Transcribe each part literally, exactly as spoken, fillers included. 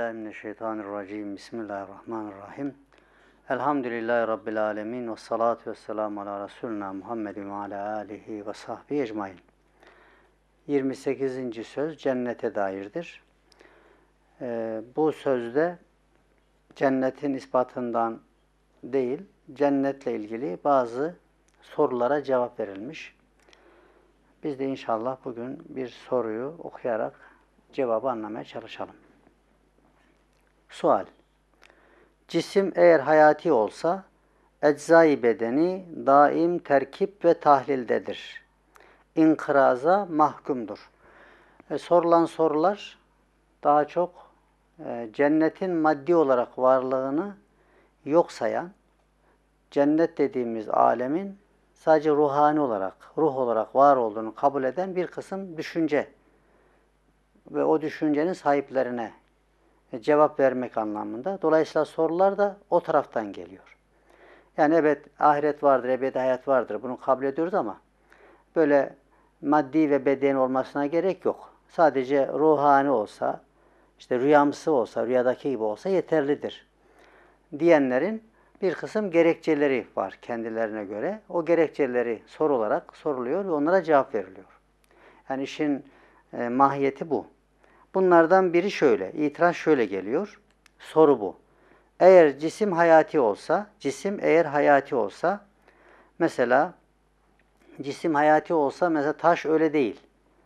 Euzubillahimineşşeytanirracim. Bismillahirrahmanirrahim. Elhamdülillahi Rabbil alemin. Ve salatu ve selamu ala Resulina Muhammedin ve ala alihi ve sahbihi ecmain. yirmi sekizinci söz cennete dairdir. Ee, bu sözde cennetin ispatından değil, cennetle ilgili bazı sorulara cevap verilmiş. Biz de inşallah bugün bir soruyu okuyarak cevabı anlamaya çalışalım. Sual: cisim eğer hayati olsa, eczai bedeni daim terkip ve tahlildedir. İnkıraza mahkumdur. E, sorulan sorular daha çok e, cennetin maddi olarak varlığını yok sayan, cennet dediğimiz alemin sadece ruhani olarak, ruh olarak var olduğunu kabul eden bir kısım düşünce ve o düşüncenin sahiplerine cevap vermek anlamında. Dolayısıyla sorular da o taraftan geliyor. Yani evet ahiret vardır, ebedi hayat vardır. Bunu kabul ediyoruz ama böyle maddi ve bedeni olmasına gerek yok. Sadece ruhani olsa, işte rüyamsı olsa, rüyadaki gibi olsa yeterlidir diyenlerin bir kısım gerekçeleri var kendilerine göre. O gerekçeleri soru olarak soruluyor ve onlara cevap veriliyor. Yani işin e, mahiyeti bu. Bunlardan biri şöyle, itiraz şöyle geliyor. Soru bu. Eğer cisim hayati olsa, cisim eğer hayati olsa, mesela cisim hayati olsa, mesela taş öyle değil.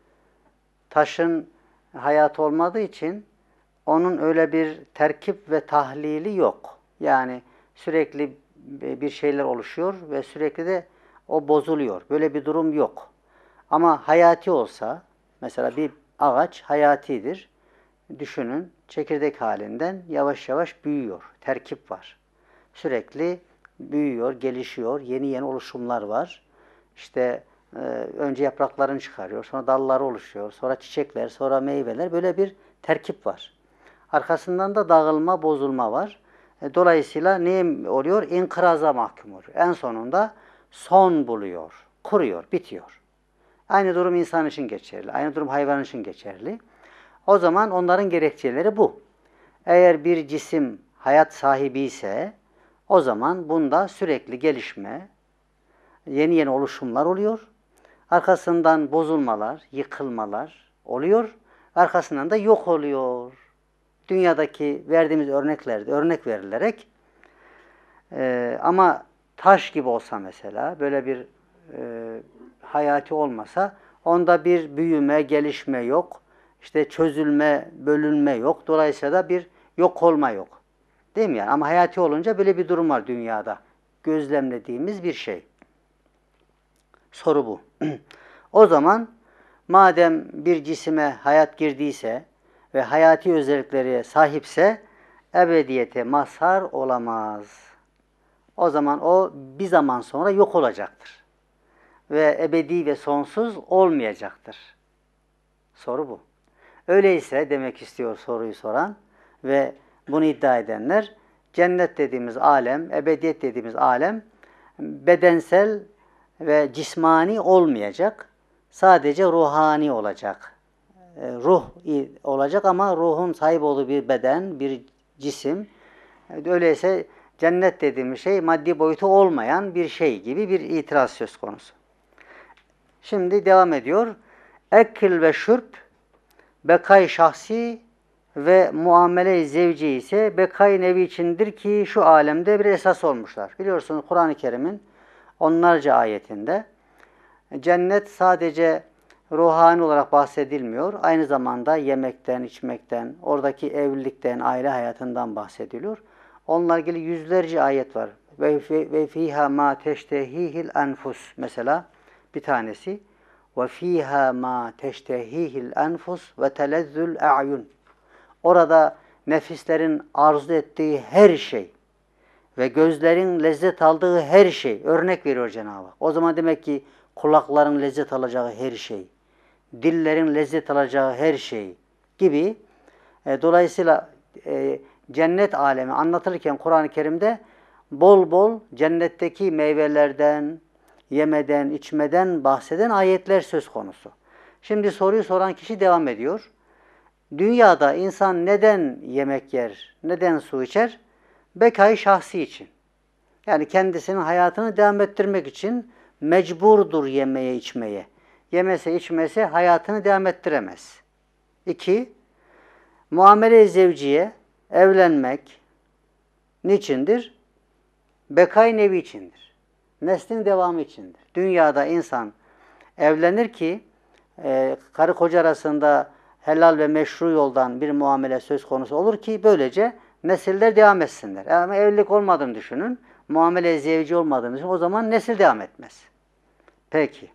Taşın hayatı olmadığı için onun öyle bir terkip ve tahlili yok. Yani sürekli bir şeyler oluşuyor ve sürekli de o bozuluyor. Böyle bir durum yok. Ama hayati olsa, mesela bir ağaç hayatidir. Düşünün, çekirdek halinden yavaş yavaş büyüyor. Terkip var. Sürekli büyüyor, gelişiyor. Yeni yeni oluşumlar var. İşte e, önce yapraklarını çıkarıyor, sonra dalları oluşuyor, sonra çiçekler, sonra meyveler. Böyle bir terkip var. Arkasından da dağılma, bozulma var. E, dolayısıyla ne oluyor? İnkıraza mahkum oluyor. En sonunda son buluyor, kuruyor, bitiyor. Aynı durum insan için geçerli. Aynı durum hayvan için geçerli. O zaman onların gerekçeleri bu. Eğer bir cisim hayat sahibi ise o zaman bunda sürekli gelişme, yeni yeni oluşumlar oluyor. Arkasından bozulmalar, yıkılmalar oluyor. Arkasından da yok oluyor. Dünyadaki verdiğimiz örneklerde örnek verilerek e, ama taş gibi olsa mesela böyle bir e, hayati olmasa onda bir büyüme, gelişme yok. İşte çözülme, bölünme yok. Dolayısıyla da bir yok olma yok. Değil mi yani? Ama hayati olunca böyle bir durum var dünyada. Gözlemlediğimiz bir şey. Soru bu. O zaman madem bir cisime hayat girdiyse ve hayati özelliklere sahipse ebediyete mazhar olamaz. O zaman o bir zaman sonra yok olacaktır. Ve ebedi ve sonsuz olmayacaktır. Soru bu. Öyleyse demek istiyor soruyu soran ve bunu iddia edenler, cennet dediğimiz alem, ebediyet dediğimiz alem bedensel ve cismani olmayacak. Sadece ruhani olacak. Ruh olacak ama ruhun sahip olduğu bir beden, bir cisim. Öyleyse cennet dediğimiz şey maddi boyutu olmayan bir şey gibi bir itiraz söz konusu. Şimdi devam ediyor. Ekil ve şürp bekay şahsi ve muamele-i zevci ise bekay nevi içindir ki şu alemde bir esas olmuşlar. Biliyorsunuz Kur'an-ı Kerim'in onlarca ayetinde cennet sadece ruhani olarak bahsedilmiyor. Aynı zamanda yemekten, içmekten, oradaki evlilikten, aile hayatından bahsediliyor. Onunla ilgili yüzlerce ayet var. Ve fiha ma teştehihil enfus mesela bir tanesi. Ve fiha ma teştehihil enfus ve telezzül a'yun. Orada nefislerin arzu ettiği her şey ve gözlerin lezzet aldığı her şey örnek veriyor Cenab-ı Hak. O zaman demek ki kulakların lezzet alacağı her şey, dillerin lezzet alacağı her şey gibi. E, dolayısıyla e, cennet alemi anlatılırken Kur'an-ı Kerim'de bol bol cennetteki meyvelerden, yemeden, içmeden bahseden ayetler söz konusu. Şimdi soruyu soran kişi devam ediyor. Dünyada insan neden yemek yer, neden su içer? Bekayı şahsi için. Yani kendisinin hayatını devam ettirmek için mecburdur yemeye, içmeye. Yemese, içmese hayatını devam ettiremez. İki, muamele-i zevciye, evlenmek niçindir? Bekay nevi içindir. Neslin devamı içindir. Dünyada insan evlenir ki e, karı koca arasında helal ve meşru yoldan bir muamele söz konusu olur ki böylece nesiller devam etsinler. Ama evlilik olmadığını düşünün, muamele-i zevci olmadığını düşünün, o zaman nesil devam etmez. Peki.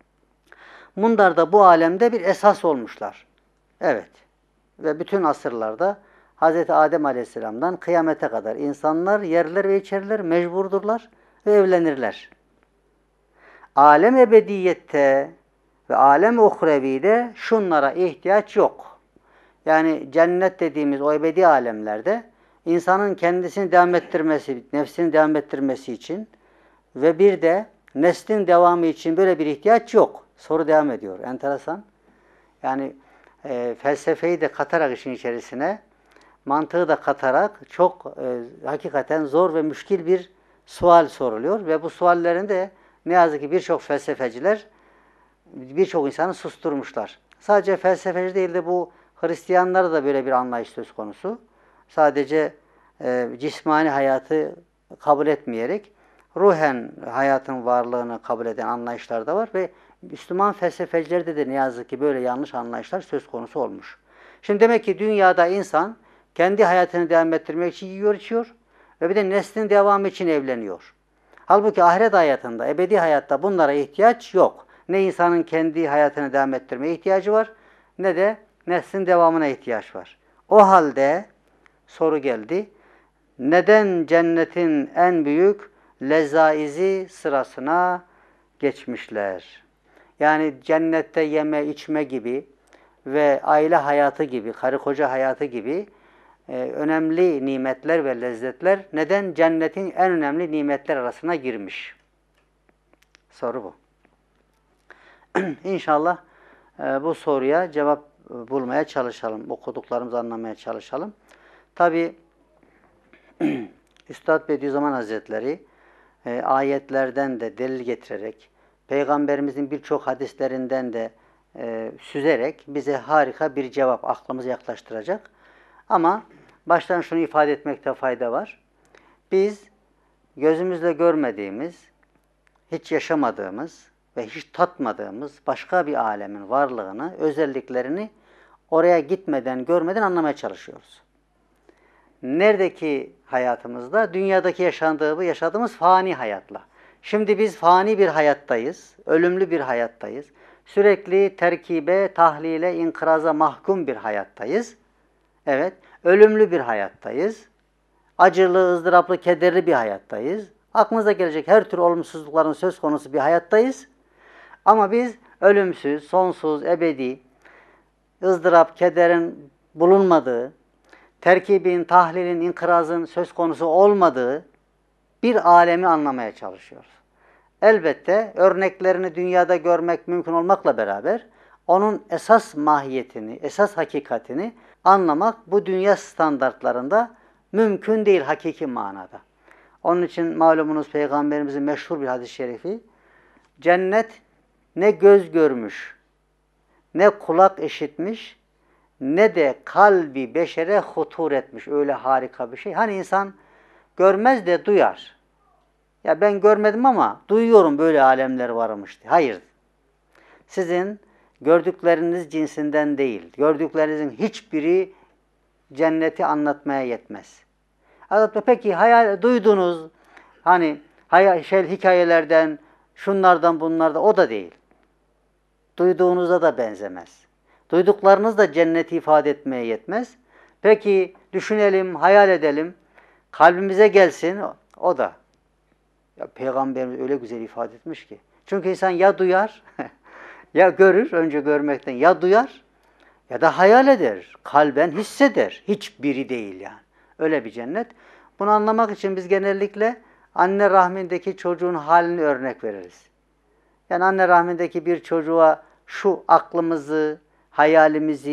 Bunlar da bu alemde bir esas olmuşlar. Evet. Ve bütün asırlarda Hazreti Adem Aleyhisselam'dan kıyamete kadar insanlar yerler ve içerler, mecburdurlar ve evlenirler. Alem ebediyette ve alem uhrevide şunlara ihtiyaç yok. Yani cennet dediğimiz o ebedi alemlerde insanın kendisini devam ettirmesi, nefsini devam ettirmesi için ve bir de neslin devamı için böyle bir ihtiyaç yok. Soru devam ediyor. Enteresan. Yani e, felsefeyi de katarak işin içerisine, mantığı da katarak çok e, hakikaten zor ve müşkil bir sual soruluyor. Ve bu suallerin de ne yazık ki birçok felsefeciler, birçok insanı susturmuşlar. Sadece felsefeci değil de bu Hristiyanlarda da böyle bir anlayış söz konusu. Sadece e, cismani hayatı kabul etmeyerek ruhen hayatın varlığını kabul eden anlayışlar da var ve Müslüman felsefecilerde de ne yazık ki böyle yanlış anlayışlar söz konusu olmuş. Şimdi demek ki dünyada insan kendi hayatını devam ettirmek için yiyor, içiyor ve bir de neslin devamı için evleniyor. Halbuki ahiret hayatında, ebedi hayatta bunlara ihtiyaç yok. Ne insanın kendi hayatını devam ettirmeye ihtiyacı var, ne de neslin devamına ihtiyaç var. O halde soru geldi. Neden cennetin en büyük lezaizi sırasına geçmişler? Yani cennette yeme, içme gibi ve aile hayatı gibi, karı koca hayatı gibi e, önemli nimetler ve lezzetler neden cennetin en önemli nimetler arasına girmiş? Soru bu. İnşallah e, bu soruya cevap bulmaya çalışalım. Okuduklarımızı anlamaya çalışalım. Tabi Üstad Bediüzzaman Hazretleri e, ayetlerden de delil getirerek, Peygamberimizin birçok hadislerinden de e, süzerek bize harika bir cevap aklımıza yaklaştıracak. Ama baştan şunu ifade etmekte fayda var. Biz gözümüzle görmediğimiz, hiç yaşamadığımız ve hiç tatmadığımız başka bir alemin varlığını, özelliklerini oraya gitmeden, görmeden anlamaya çalışıyoruz. Neredeki hayatımızda? Dünyadaki yaşandığı, yaşadığımız fani hayatla. Şimdi biz fani bir hayattayız, ölümlü bir hayattayız. Sürekli terkibe, tahlile, inkıraza mahkum bir hayattayız. Evet, ölümlü bir hayattayız. Acılı, ızdıraplı, kederli bir hayattayız. Aklınıza gelecek her tür olumsuzlukların söz konusu bir hayattayız. Ama biz ölümsüz, sonsuz, ebedi, ızdırap, kederin bulunmadığı, terkibin, tahlilin, inkırazın söz konusu olmadığı bir alemi anlamaya çalışıyoruz. Elbette örneklerini dünyada görmek mümkün olmakla beraber onun esas mahiyetini, esas hakikatini anlamak bu dünya standartlarında mümkün değil hakiki manada. Onun için malumunuz Peygamberimizin meşhur bir hadis-i şerifi, cennet ne göz görmüş, ne kulak işitmiş, ne de kalbi beşere hutur etmiş. Öyle harika bir şey. Hani insan görmez de duyar. Ya ben görmedim ama duyuyorum böyle alemler varmış diye. Hayır. Sizin gördükleriniz cinsinden değil. Gördüklerinizin hiçbiri cenneti anlatmaya yetmez. Peki hayal duydunuz hani hayal, şey, hikayelerden, şunlardan bunlardan o da değil. Duyduğunuza da benzemez. Duyduklarınız da cenneti ifade etmeye yetmez. Peki düşünelim, hayal edelim, kalbimize gelsin o da. Ya, Peygamberimiz öyle güzel ifade etmiş ki. Çünkü insan ya duyar, ya görür, önce görmekten ya duyar ya da hayal eder, kalben hisseder. Hiçbiri değil yani. Öyle bir cennet. Bunu anlamak için biz genellikle anne rahmindeki çocuğun halini örnek veririz. Yani anne rahmindeki bir çocuğa şu aklımızı, hayalimizi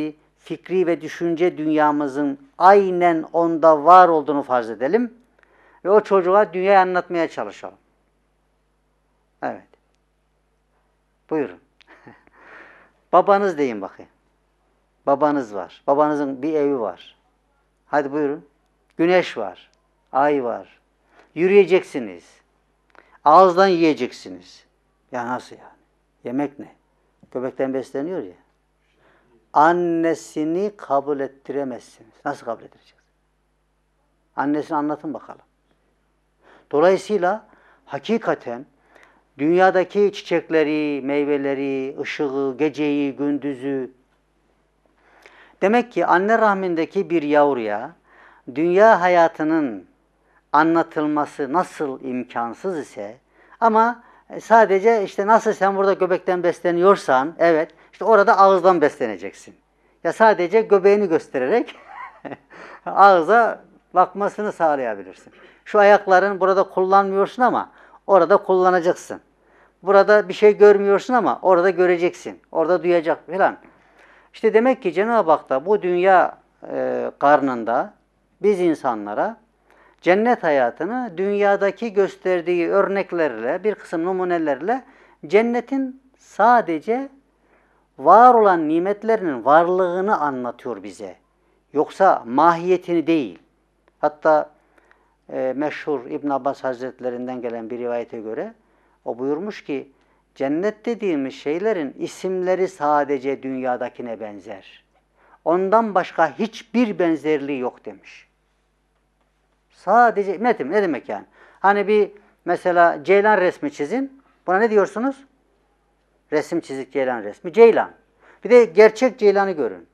fikri ve düşünce dünyamızın aynen onda var olduğunu farz edelim. Ve o çocuğa dünyayı anlatmaya çalışalım. Evet. Buyurun. Babanız deyin bakayım. Babanız var. Babanızın bir evi var. Hadi buyurun. Güneş var. Ay var. Yürüyeceksiniz. Ağızdan yiyeceksiniz. Ya nasıl yani? Yemek ne? Göbekten besleniyor ya. Annesini kabul ettiremezsiniz. Nasıl kabul edeceksiniz? Annesini anlatın bakalım. Dolayısıyla hakikaten dünyadaki çiçekleri, meyveleri, ışığı, geceyi, gündüzü, demek ki anne rahmindeki bir yavruya dünya hayatının anlatılması nasıl imkansız ise, ama sadece işte nasıl sen burada göbekten besleniyorsan, evet, işte orada ağızdan besleneceksin. Ya sadece göbeğini göstererek ağıza bakmasını sağlayabilirsin. Şu ayakların burada kullanmıyorsun ama orada kullanacaksın. Burada bir şey görmüyorsun ama orada göreceksin. Orada duyacak falan. İşte demek ki Cenab-ı Hak da bu dünya e, karnında biz insanlara cennet hayatını dünyadaki gösterdiği örneklerle, bir kısım numunelerle cennetin sadece var olan nimetlerinin varlığını anlatıyor bize. Yoksa mahiyetini değil. Hatta e, meşhur İbn Abbas Hazretlerinden gelen bir rivayete göre o buyurmuş ki cennet dediğimiz şeylerin isimleri sadece dünyadakine benzer. Ondan başka hiçbir benzerliği yok demiş. Sadece ne demek, ne demek yani? Hani bir mesela ceylan resmi çizin. Buna ne diyorsunuz? Resim çizik ceylan resmi. Ceylan. Bir de gerçek ceylanı görün.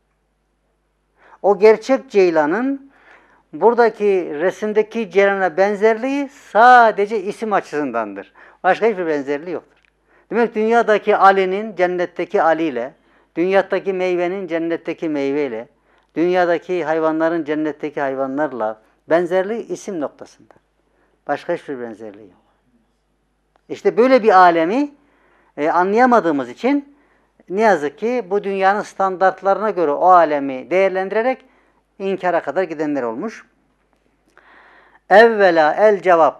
O gerçek ceylanın buradaki resimdeki ceylana benzerliği sadece isim açısındandır. Başka hiçbir benzerliği yoktur. Demek dünyadaki Ali'nin cennetteki Ali ile, dünyadaki meyvenin cennetteki meyveyle, dünyadaki hayvanların cennetteki hayvanlarla benzerliği isim noktasında. Başka hiçbir benzerliği yok. İşte böyle bir alemi e, anlayamadığımız için ne yazık ki bu dünyanın standartlarına göre o alemi değerlendirerek inkara kadar gidenler olmuş. Evvela el cevap.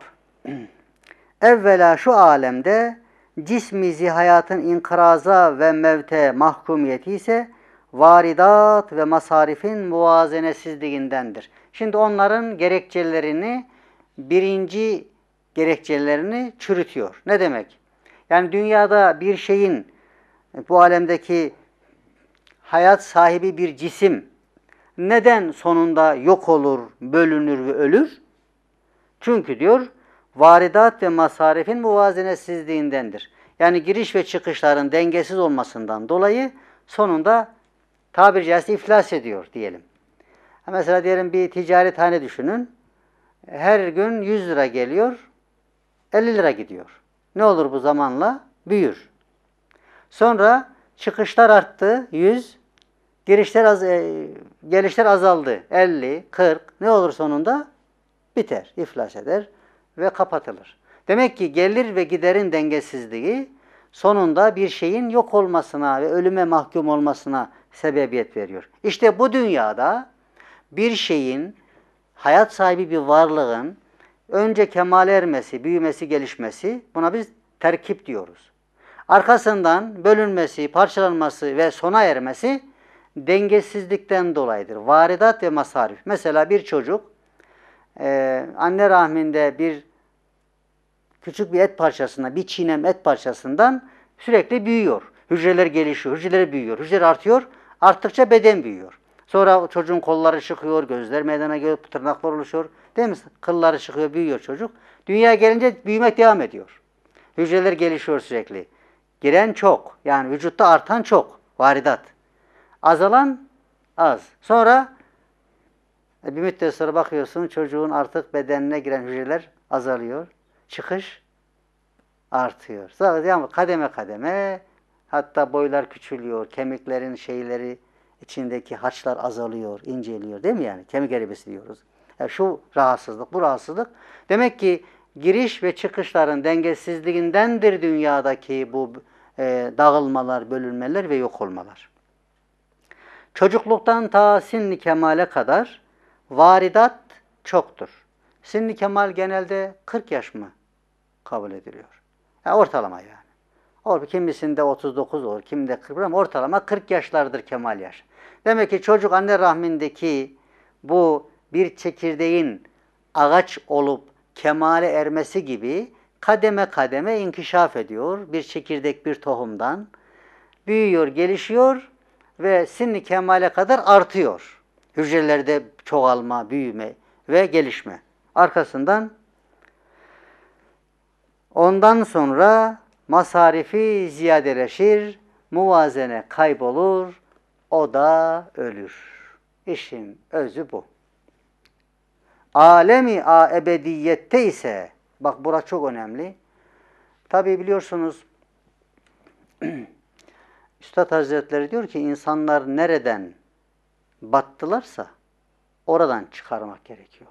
Evvela şu alemde cismizi hayatın inkıraza ve mevte mahkumiyeti ise varidat ve masarifin muvazenesizliğindendir. Şimdi onların gerekçelerini, birinci gerekçelerini çürütüyor. Ne demek? Yani dünyada bir şeyin, bu alemdeki hayat sahibi bir cisim neden sonunda yok olur, bölünür ve ölür? Çünkü diyor, varidat ve masarifin muvazenesizliğindendir. Yani giriş ve çıkışların dengesiz olmasından dolayı sonunda tabiri caizse iflas ediyor diyelim. Mesela diyelim bir ticarethane düşünün. Her gün yüz lira geliyor, elli lira gidiyor. Ne olur bu zamanla? Büyür. Sonra çıkışlar arttı, yüz, girişler az, e, gelişler azaldı, elli, kırk. Ne olur sonunda? Biter, iflas eder ve kapatılır. Demek ki gelir ve giderin dengesizliği sonunda bir şeyin yok olmasına ve ölüme mahkum olmasına sebebiyet veriyor. İşte bu dünyada bir şeyin, hayat sahibi bir varlığın önce kemale ermesi, büyümesi, gelişmesi, buna biz terkip diyoruz. Arkasından bölünmesi, parçalanması ve sona ermesi dengesizlikten dolayıdır. Varidat ve masarif. Mesela bir çocuk Ee, anne rahminde bir küçük bir et parçasından, bir çiğnem et parçasından sürekli büyüyor. Hücreler gelişiyor, hücreler büyüyor, hücreler artıyor. Arttıkça beden büyüyor. Sonra çocuğun kolları çıkıyor, gözler meydana geliyor, tırnaklar oluşuyor. Değil mi? Kılları çıkıyor, büyüyor çocuk. Dünyaya gelince büyümek devam ediyor. Hücreler gelişiyor sürekli. Giren çok. Yani vücutta artan çok. Varidat. Azalan az. Sonra bir müddet sonra bakıyorsun çocuğun artık bedenine giren hücreler azalıyor. Çıkış artıyor. Sonra kademe kademe hatta boylar küçülüyor. Kemiklerin şeyleri içindeki haçlar azalıyor, inceliyor. Değil mi yani? Kemik erimesi diyoruz. Yani şu rahatsızlık, bu rahatsızlık. Demek ki giriş ve çıkışların dengesizliğindendir dünyadaki bu e, dağılmalar, bölünmeler ve yok olmalar. Çocukluktan ta sinni kemale kadar varidat çoktur. Sinni kemal genelde kırk yaş mı kabul ediliyor? Yani ortalama yani. O kimisinde otuz dokuz olur, kiminde kırk ama ortalama kırk yaşlardır kemal yaş. Demek ki çocuk anne rahmindeki bu bir çekirdeğin ağaç olup kemale ermesi gibi kademe kademe inkişaf ediyor. Bir çekirdek bir tohumdan büyüyor, gelişiyor ve sinni kemale kadar artıyor. Hücrelerde çoğalma, büyüme ve gelişme. Arkasından ondan sonra masarifi ziyadeleşir, muvazene kaybolur, o da ölür. İşin özü bu. Alemi a ebediyette ise, bak burası çok önemli. Tabi biliyorsunuz, Üstad Hazretleri diyor ki insanlar nereden battılarsa oradan çıkarmak gerekiyor.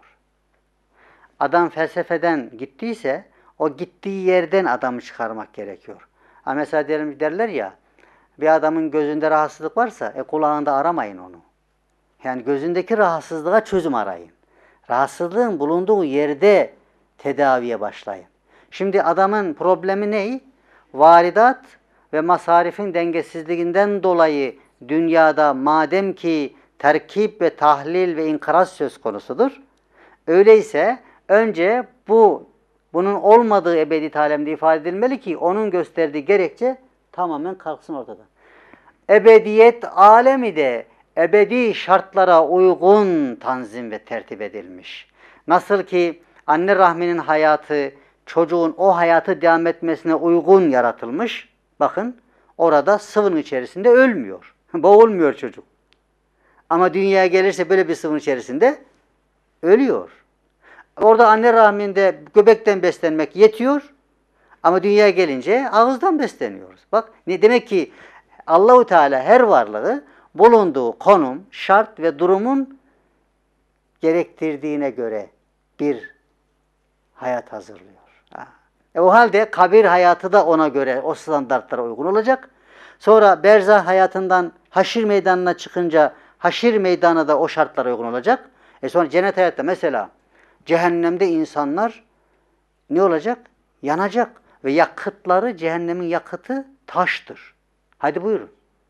Adam felsefeden gittiyse o gittiği yerden adamı çıkarmak gerekiyor. Ha mesela diyelim, derler ya, bir adamın gözünde rahatsızlık varsa e, kulağında aramayın onu. Yani gözündeki rahatsızlığa çözüm arayın. Rahatsızlığın bulunduğu yerde tedaviye başlayın. Şimdi adamın problemi ne? Varidat ve masarifin dengesizliğinden dolayı dünyada madem ki terkip ve tahlil ve inkaraz söz konusudur. Öyleyse önce bu bunun olmadığı ebedi alemde ifade edilmeli ki onun gösterdiği gerekçe tamamen kalksın ortadan. Ebediyet alemi de ebedi şartlara uygun tanzim ve tertip edilmiş. Nasıl ki anne rahminin hayatı çocuğun o hayatı devam etmesine uygun yaratılmış. Bakın orada sıvının içerisinde ölmüyor. Boğulmuyor çocuk. Ama dünyaya gelirse böyle bir sıvının içerisinde ölüyor. Orada anne rahminde göbekten beslenmek yetiyor. Ama dünyaya gelince ağızdan besleniyoruz. Bak ne demek ki Allahu Teala her varlığı bulunduğu konum, şart ve durumun gerektirdiğine göre bir hayat hazırlıyor. E o halde kabir hayatı da ona göre o standartlara uygun olacak. Sonra berzah hayatından haşir meydanına çıkınca haşir meydanı da o şartlara uygun olacak. E sonra cennet hayatta mesela cehennemde insanlar ne olacak? Yanacak ve yakıtları, cehennemin yakıtı taştır. Hadi buyurun.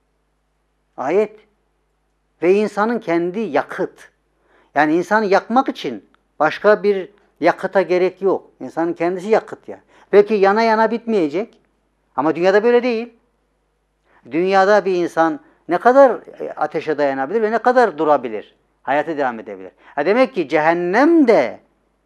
Ayet. Ve insanın kendi yakıt. Yani insanı yakmak için başka bir yakıta gerek yok. İnsanın kendisi yakıt ya. Belki yana yana bitmeyecek. Ama dünyada böyle değil. Dünyada bir insan ne kadar ateşe dayanabilir ve ne kadar durabilir? Hayatı devam edebilir. Ha demek ki cehennem de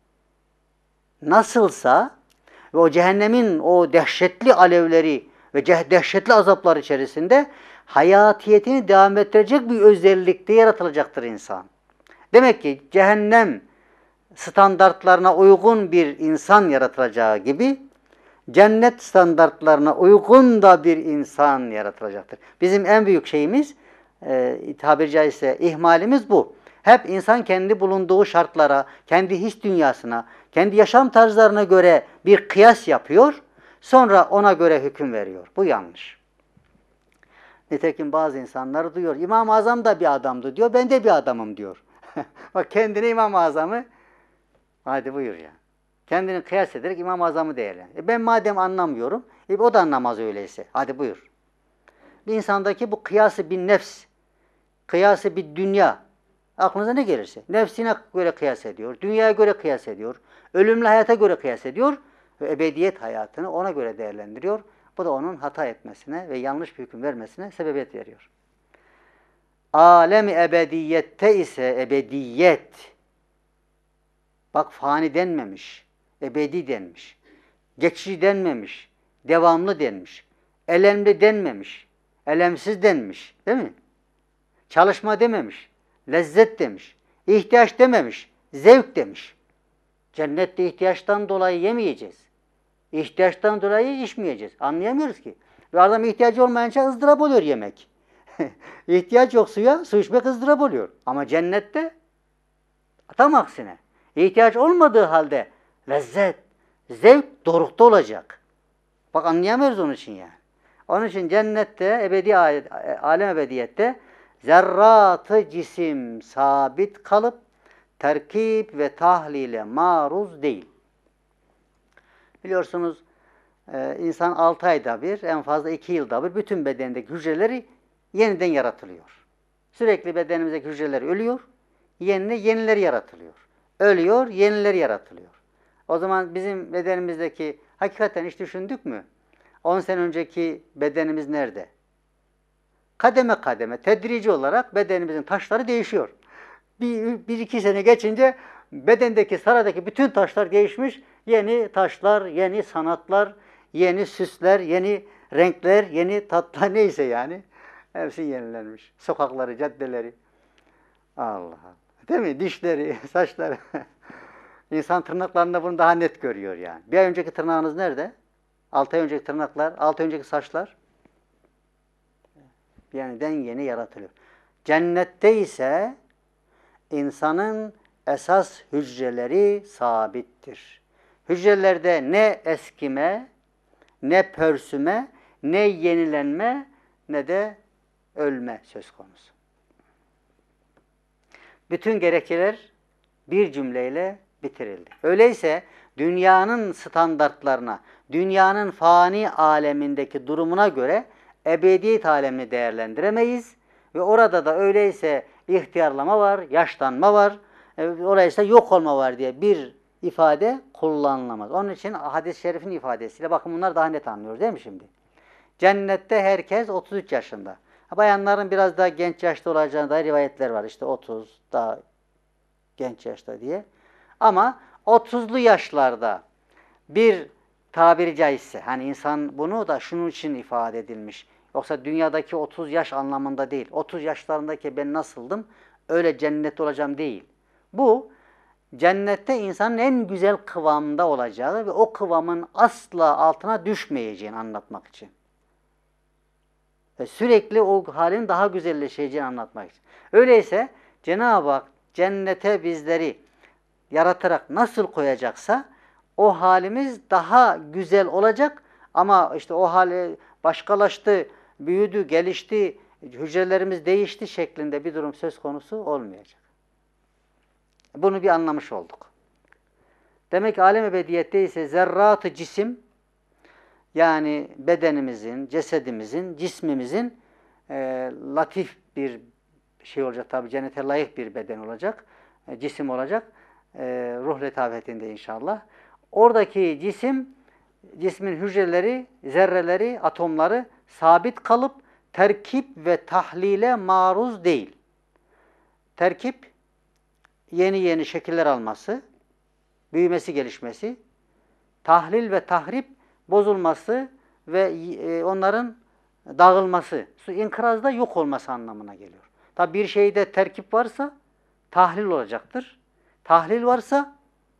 nasılsa ve o cehennemin o dehşetli alevleri ve dehşetli azaplar içerisinde hayatiyetini devam ettirecek bir özellikte yaratılacaktır insan. Demek ki cehennem standartlarına uygun bir insan yaratılacağı gibi cennet standartlarına uygun da bir insan yaratılacaktır. Bizim en büyük şeyimiz, e, tabiri caizse ihmalimiz bu. Hep insan kendi bulunduğu şartlara, kendi his dünyasına, kendi yaşam tarzlarına göre bir kıyas yapıyor, sonra ona göre hüküm veriyor. Bu yanlış. Nitekim bazı insanlar duyuyor, İmam-ı Azam da bir adamdı diyor, ben de bir adamım diyor. Bak kendini İmam-ı Azam'ı, hadi buyur ya. Kendini kıyas ederek İmam-ı Azam'ı değerlendir. E ben madem anlamıyorum, e o da anlamaz öyleyse. Hadi buyur. Bir insandaki bu kıyası bir nefs, kıyası bir dünya, aklınıza ne gelirse, nefsine göre kıyas ediyor, dünyaya göre kıyas ediyor, ölümlü hayata göre kıyas ediyor ve ebediyet hayatını ona göre değerlendiriyor. Bu da onun hata etmesine ve yanlış bir hüküm vermesine sebebiyet veriyor. Alem-i ebediyette ise ebediyet, bak fani denmemiş, ebedi denmiş, geçici denmemiş, devamlı denmiş, elemli denmemiş, elemsiz denmiş, değil mi? Çalışma dememiş, lezzet demiş, ihtiyaç dememiş, zevk demiş. Cennette ihtiyaçtan dolayı yemeyeceğiz. İhtiyaçtan dolayı içmeyeceğiz. Anlayamıyoruz ki. Ve adam ihtiyacı olmayınca ızdırap oluyor yemek. İhtiyaç yok suya, su içmek ızdırap oluyor. Ama cennette tam aksine. İhtiyaç olmadığı halde lezzet, zevk dorukta olacak. Bak anlayamıyoruz onun için yani. Onun için cennette, ebedi alem ebediyette zerratı cisim sabit kalıp terkip ve tahlile maruz değil. Biliyorsunuz e, insan altı ayda bir, en fazla iki yılda bir bütün bedendeki hücreleri yeniden yaratılıyor. Sürekli bedenimizdeki hücreler ölüyor, yenine yenileri yaratılıyor. Ölüyor, yenileri yaratılıyor. O zaman bizim bedenimizdeki hakikaten hiç düşündük mü? on sene önceki bedenimiz nerede? Kademe kademe, tedrici olarak bedenimizin taşları değişiyor. Bir, bir iki sene geçince bedendeki, saradaki bütün taşlar değişmiş. Yeni taşlar, yeni sanatlar, yeni süsler, yeni renkler, yeni tatlar neyse yani. Hepsi yenilenmiş. Sokakları, caddeleri. Allah Allah. Değil mi? Dişleri, saçları. İnsan tırnaklarında bunu daha net görüyor yani. Bir ay önceki tırnağınız nerede? Altı ay önceki tırnaklar, altı ay önceki saçlar. Yeniden yeni yaratılıyor. Cennette ise insanın esas hücreleri sabittir. Hücrelerde ne eskime, ne pörsüme, ne yenilenme, ne de ölme söz konusu. Bütün gerekçeler bir cümleyle bitirildi. Öyleyse dünyanın standartlarına, dünyanın fani alemindeki durumuna göre ebediyet alemini değerlendiremeyiz. Ve orada da öyleyse ihtiyarlama var, yaşlanma var, oraysa yok olma var diye bir ifade kullanılamaz. Onun için hadis-i şerifin ifadesiyle bakın bunlar daha net anlıyoruz değil mi şimdi? Cennette herkes otuz üç yaşında. Bayanların biraz daha genç yaşta olacağına dair rivayetler var. İşte otuz daha genç yaşta diye. Ama otuzlu yaşlarda bir tabiri caizse, hani insan bunu da şunun için ifade edilmiş. Yoksa dünyadaki otuz yaş anlamında değil. otuz yaşlarındaki ben nasıldım? Öyle cennette olacağım değil. Bu cennette insanın en güzel kıvamda olacağı ve o kıvamın asla altına düşmeyeceğini anlatmak için. Ve sürekli o halin daha güzelleşeceğini anlatmak için. Öyleyse Cenab-ı Hak cennete bizleri yaratarak nasıl koyacaksa o halimiz daha güzel olacak ama işte o hali başkalaştı, büyüdü, gelişti, hücrelerimiz değişti şeklinde bir durum söz konusu olmayacak. Bunu bir anlamış olduk. Demek ki alem ebediyette ise zerratı cisim, yani bedenimizin, cesedimizin, cismimizin e, latif bir şey olacak tabi, cennete layık bir beden olacak, e, cisim olacak, e, ruh letafetinde inşallah. Oradaki cisim, cismin hücreleri, zerreleri, atomları sabit kalıp terkip ve tahlile maruz değil. Terkip, yeni yeni şekiller alması, büyümesi, gelişmesi, tahlil ve tahrip, bozulması ve e, onların dağılması, inkırazda yok olması anlamına geliyor. Tabi bir şeyde terkip varsa tahlil olacaktır. Tahlil varsa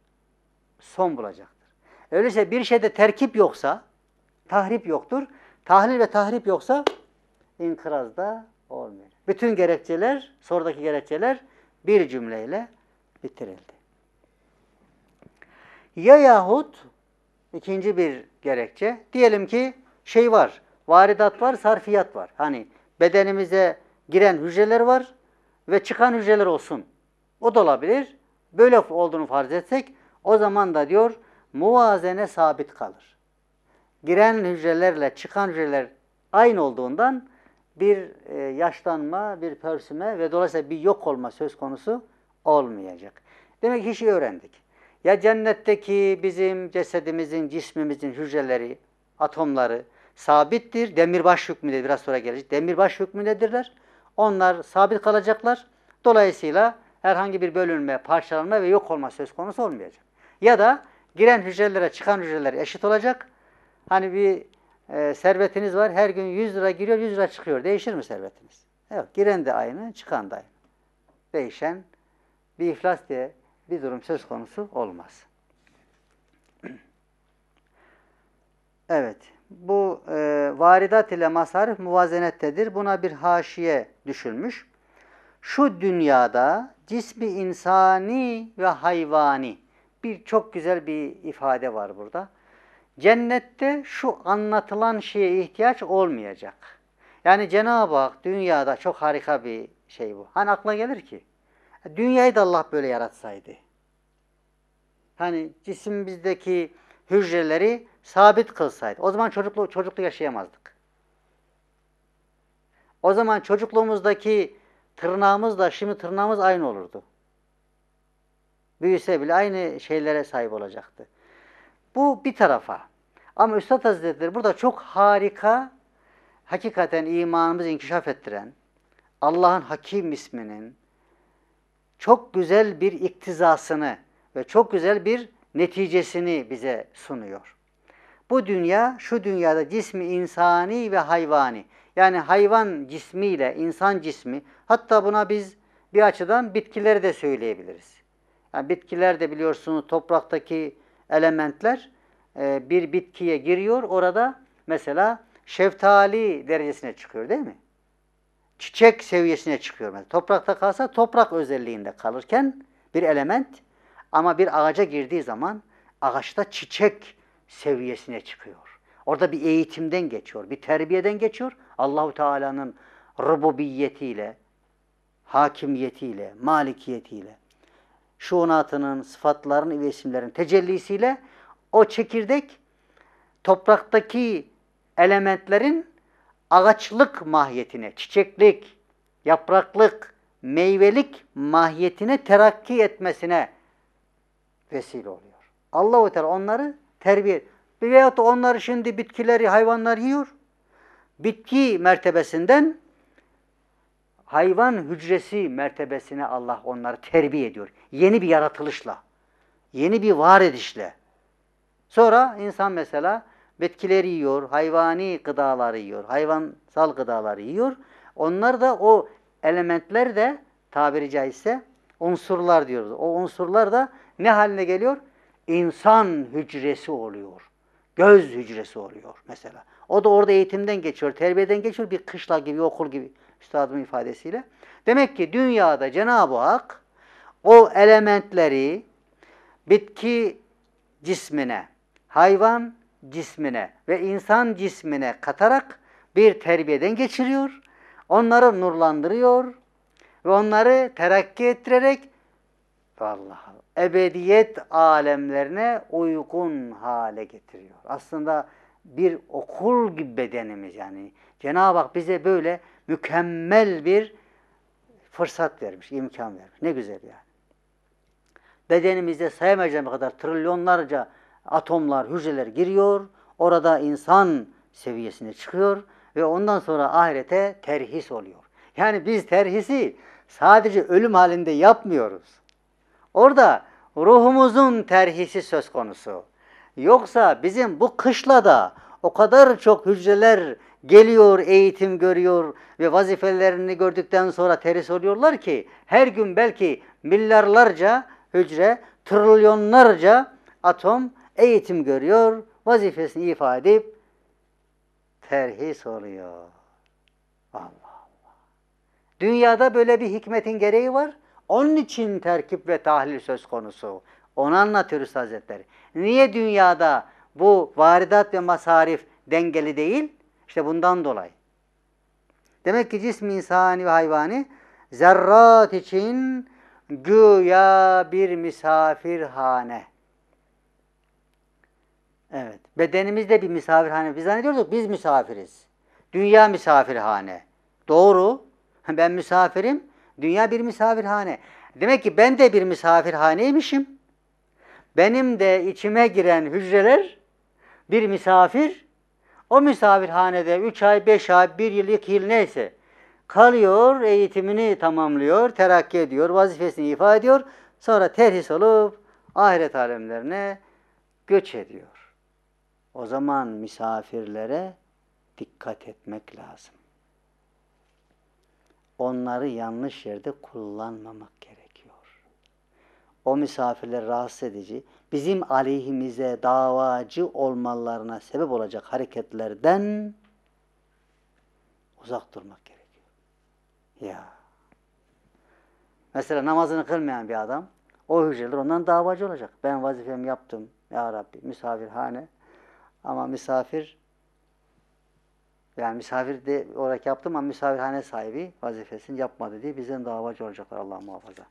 son bulacaktır. Öyleyse bir şeyde terkip yoksa tahrip yoktur. Tahlil ve tahrip yoksa inkırazda olmuyor. Bütün gerekçeler, sorudaki gerekçeler bir cümleyle bitirildi. Ya yahut ikinci bir gerekçe, diyelim ki şey var, varidat var, sarfiyat var. Hani bedenimize giren hücreler var ve çıkan hücreler olsun. O da olabilir. Böyle olduğunu farz etsek, o zaman da diyor, muvazene sabit kalır. Giren hücrelerle çıkan hücreler aynı olduğundan bir e, yaşlanma, bir pörsüme ve dolayısıyla bir yok olma söz konusu olmayacak. Demek ki işi öğrendik. Ya cennetteki bizim cesedimizin, cismimizin hücreleri, atomları sabittir. Demirbaş hükmünde biraz sonra gelecek. Demirbaş hükmündedirler. Onlar sabit kalacaklar. Dolayısıyla herhangi bir bölünme, parçalanma ve yok olma söz konusu olmayacak. Ya da giren hücrelere çıkan hücreler eşit olacak. Hani bir e, servetiniz var. Her gün yüz lira giriyor, yüz lira çıkıyor. Değişir mi servetiniz? Evet. Giren de aynı, çıkan da aynı. Değişen bir iflas diye bir durum söz konusu olmaz. Evet. Bu e, varidat ile masarif muvazenettedir. Buna bir haşiye düşülmüş. Şu dünyada cismi insani ve hayvani, bir çok güzel bir ifade var burada. Cennette şu anlatılan şeye ihtiyaç olmayacak. Yani Cenab-ı Hak dünyada çok harika bir şey bu. Hani aklına gelir ki dünyayı da Allah böyle yaratsaydı. Hani cisimimizdeki hücreleri sabit kılsaydı. O zaman çocuklu, çocuklu yaşayamazdık. O zaman çocukluğumuzdaki tırnağımızla şimdi tırnağımız aynı olurdu. Büyüse bile aynı şeylere sahip olacaktı. Bu bir tarafa. Ama Üstad Hazretleri burada çok harika, hakikaten imanımızı inkişaf ettiren, Allah'ın Hakim isminin çok güzel bir iktizasını ve çok güzel bir neticesini bize sunuyor. Bu dünya, şu dünyada cismi insani ve hayvani. Yani hayvan cismiyle insan cismi, hatta buna biz bir açıdan bitkileri de söyleyebiliriz. Yani bitkiler de biliyorsunuz topraktaki elementler e, bir bitkiye giriyor. Orada mesela şeftali derecesine çıkıyor değil mi? Çiçek seviyesine çıkıyor. Mesela toprakta kalsa toprak özelliğinde kalırken bir element, ama bir ağaca girdiği zaman ağaçta çiçek seviyesine çıkıyor. Orada bir eğitimden geçiyor, bir terbiyeden geçiyor. Allahu Teala'nın rububiyetiyle, hakimiyetiyle, malikiyetiyle, şuunatının, sıfatların ve isimlerin tecellisiyle o çekirdek topraktaki elementlerin ağaçlık mahiyetine, çiçeklik, yapraklık, meyvelik mahiyetine terakki etmesine vesile oluyor. Allah-u Teala onları terbiye, veyahut da onları şimdi bitkileri, hayvanlar yiyor. Bitki mertebesinden hayvan hücresi mertebesine Allah onları terbiye ediyor. Yeni bir yaratılışla, yeni bir var edişle. Sonra insan mesela bitkileri yiyor, hayvani gıdaları yiyor, hayvansal gıdaları yiyor. Onlar da o elementler de tabiri caizse unsurlar diyoruz. O unsurlar da ne haline geliyor? İnsan hücresi oluyor. Göz hücresi oluyor mesela. O da orada eğitimden geçiyor, terbiyeden geçiyor. Bir kışla gibi, okul gibi üstadımın ifadesiyle. Demek ki dünyada Cenab-ı Hak o elementleri bitki cismine, hayvan cismine ve insan cismine katarak bir terbiyeden geçiriyor. Onları nurlandırıyor ve onları terakki ettirerek vallahi ebediyet alemlerine uygun hale getiriyor. Aslında bir okul gibi bedenimiz yani. Cenab-ı Hak bize böyle mükemmel bir fırsat vermiş, imkan vermiş. Ne güzel yani. Bedenimizde sayamayacağım kadar trilyonlarca atomlar, hücreler giriyor. Orada insan seviyesine çıkıyor ve ondan sonra ahirete terhis oluyor. Yani biz terhisi sadece ölüm halinde yapmıyoruz. Orada ruhumuzun terhisi söz konusu. Yoksa bizim bu kışlada o kadar çok hücreler geliyor, eğitim görüyor ve vazifelerini gördükten sonra terhis oluyorlar ki her gün belki milyarlarca hücre, trilyonlarca atom eğitim görüyor, vazifesini ifade edip terhis oluyor. Allah Allah. Dünyada böyle bir hikmetin gereği var. Onun için terkip ve tahlil söz konusu. Onu anlatıyor Üstad Hazretleri. Niye dünyada bu varidat ve masarif dengeli değil? İşte bundan dolayı. Demek ki cismi insani ve hayvani zerrat için güya bir misafirhane. Evet. Bedenimizde bir misafirhane. Biz zannediyoruz biz misafiriz. Dünya misafirhane. Doğru. Ben misafirim. Dünya bir misafirhane. Demek ki ben de bir misafirhaneymişim. Benim de içime giren hücreler bir misafir. O misafirhanede üç ay, beş ay, bir yıl, iki yıl neyse kalıyor, eğitimini tamamlıyor, terakki ediyor, vazifesini ifade ediyor. Sonra terhis olup ahiret alemlerine göç ediyor. O zaman misafirlere dikkat etmek lazım. Onları yanlış yerde kullanmamak gerekiyor. O misafirler rahatsız edici, bizim aleyhimize davacı olmalarına sebep olacak hareketlerden uzak durmak gerekiyor. Ya. Mesela namazını kılmayan bir adam, o hücreler ondan davacı olacak. Ben vazifemi yaptım ya Rabbi, misafirhane. Ama misafir Yani misafir de olarak yaptım ama misafirhane sahibi vazifesini yapmadı diye bizden davacı olacaklar, Allah muhafaza.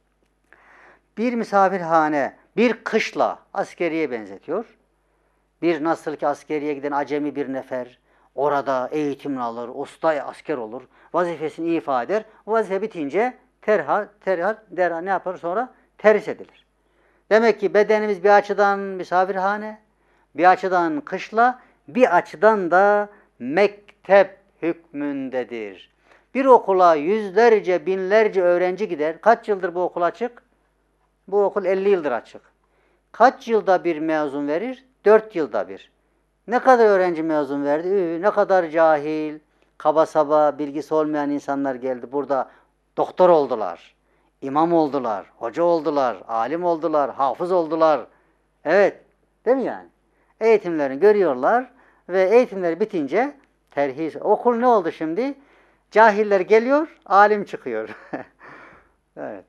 Bir misafirhane, bir kışla askeriye benzetiyor. Bir nasıl ki askeriye giden acemi bir nefer orada eğitimini alır, usta asker olur, vazifesini ifade eder. O vazife bitince terhal, terhal, derhal ne yapar sonra? Terhis edilir. Demek ki bedenimiz bir açıdan misafirhane, bir açıdan kışla, bir açıdan da mektep hükmündedir. Bir okula yüzlerce, binlerce öğrenci gider. Kaç yıldır bu okul açık? Bu okul elli yıldır açık. Kaç yılda bir mezun verir? Dört yılda bir. Ne kadar öğrenci mezun verdi? Ü, ne kadar cahil, kaba saba, bilgisi olmayan insanlar geldi. Burada doktor oldular, imam oldular, hoca oldular, alim oldular, hafız oldular. Evet, değil mi yani? Eğitimlerini görüyorlar ve eğitimleri bitince terhis. Okul ne oldu şimdi? Cahiller geliyor, alim çıkıyor. Evet.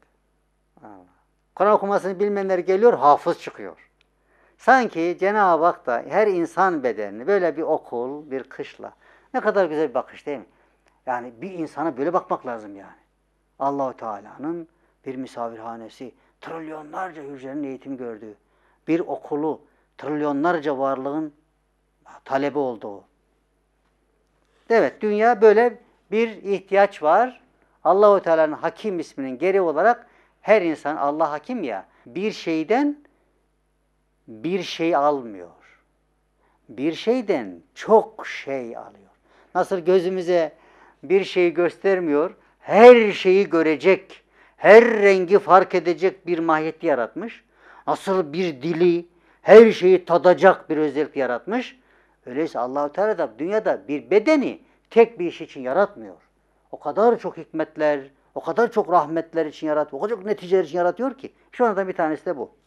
Kur'an okumasını bilmeyenler geliyor, hafız çıkıyor. Sanki Cenab-ı Hak da her insan bedenini böyle bir okul, bir kışla. Ne kadar güzel bir bakış değil mi? Yani bir insana böyle bakmak lazım yani. Allah-u Teala'nın bir misafirhanesi, trilyonlarca hücrenin eğitim gördüğü, bir okulu, trilyonlarca varlığın talebi olduğu. Evet, dünya böyle bir ihtiyaç var. Allah-u Teala'nın Hakim isminin gereği olarak her insan, Allah Hakim ya, bir şeyden bir şey almıyor. Bir şeyden çok şey alıyor. Nasıl gözümüze bir şey göstermiyor, her şeyi görecek, her rengi fark edecek bir mahiyet yaratmış. Nasıl bir dili, her şeyi tadacak bir özellik yaratmış. Öyleyse Allah-u Teala da dünyada bir bedeni tek bir iş için yaratmıyor. O kadar çok hikmetler, o kadar çok rahmetler için yaratıyor, o kadar çok neticeler için yaratıyor ki. Şu anda bir tanesi de bu.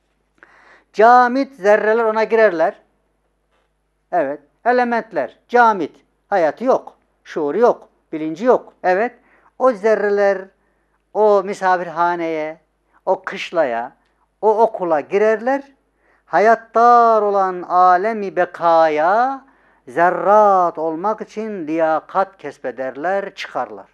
Camit zerreler ona girerler. Evet. Elementler. Camit. Hayatı yok. Şuuru yok. Bilinci yok. Evet. O zerreler o misafirhaneye, o kışlaya, o okula girerler. Hayattar olan alemi bekaya zerrat olmak için liyakat kesbederler, çıkarlar.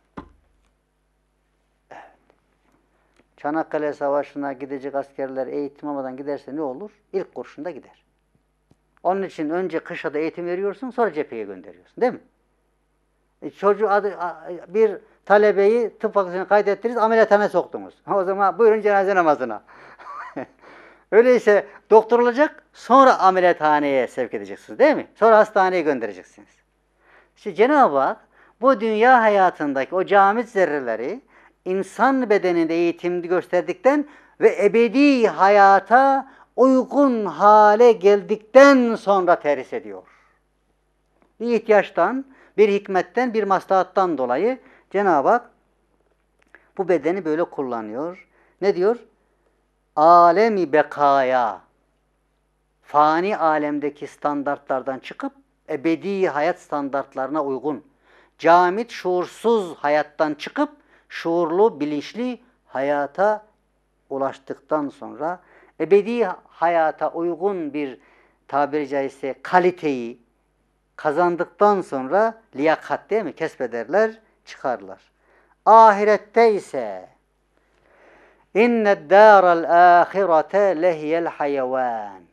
Evet. Çanakkale Savaşı'na gidecek askerler eğitim almadan giderse ne olur? İlk kurşunda gider. Onun için önce kışlada eğitim veriyorsun, sonra cepheye gönderiyorsun, değil mi? E, çocuğu adı, bir talebeyi tıp fakültesine kaydettiniz, ameliyathane soktunuz. O zaman buyurun cenaze namazına. Öyleyse doktor olacak, sonra ameliyathaneye sevk edeceksiniz, değil mi? Sonra hastaneye göndereceksiniz. İşte Cenab-ı Hak bu dünya hayatındaki o camit zerreleri insan bedeninde eğitimde gösterdikten ve ebedi hayata uygun hale geldikten sonra terhis ediyor. Bir ihtiyaçtan, bir hikmetten, bir maslahattan dolayı Cenab-ı Hak bu bedeni böyle kullanıyor. Ne diyor? Alemi bekaya, fani alemdeki standartlardan çıkıp ebedi hayat standartlarına uygun, camit şuursuz hayattan çıkıp şuurlu, bilinçli hayata ulaştıktan sonra ebedi hayata uygun bir tabiri caizse kaliteyi kazandıktan sonra liyakat değil mi? Kesbederler, çıkarlar. Ahirette ise İnned dâral âhirete lehiyel hayvan.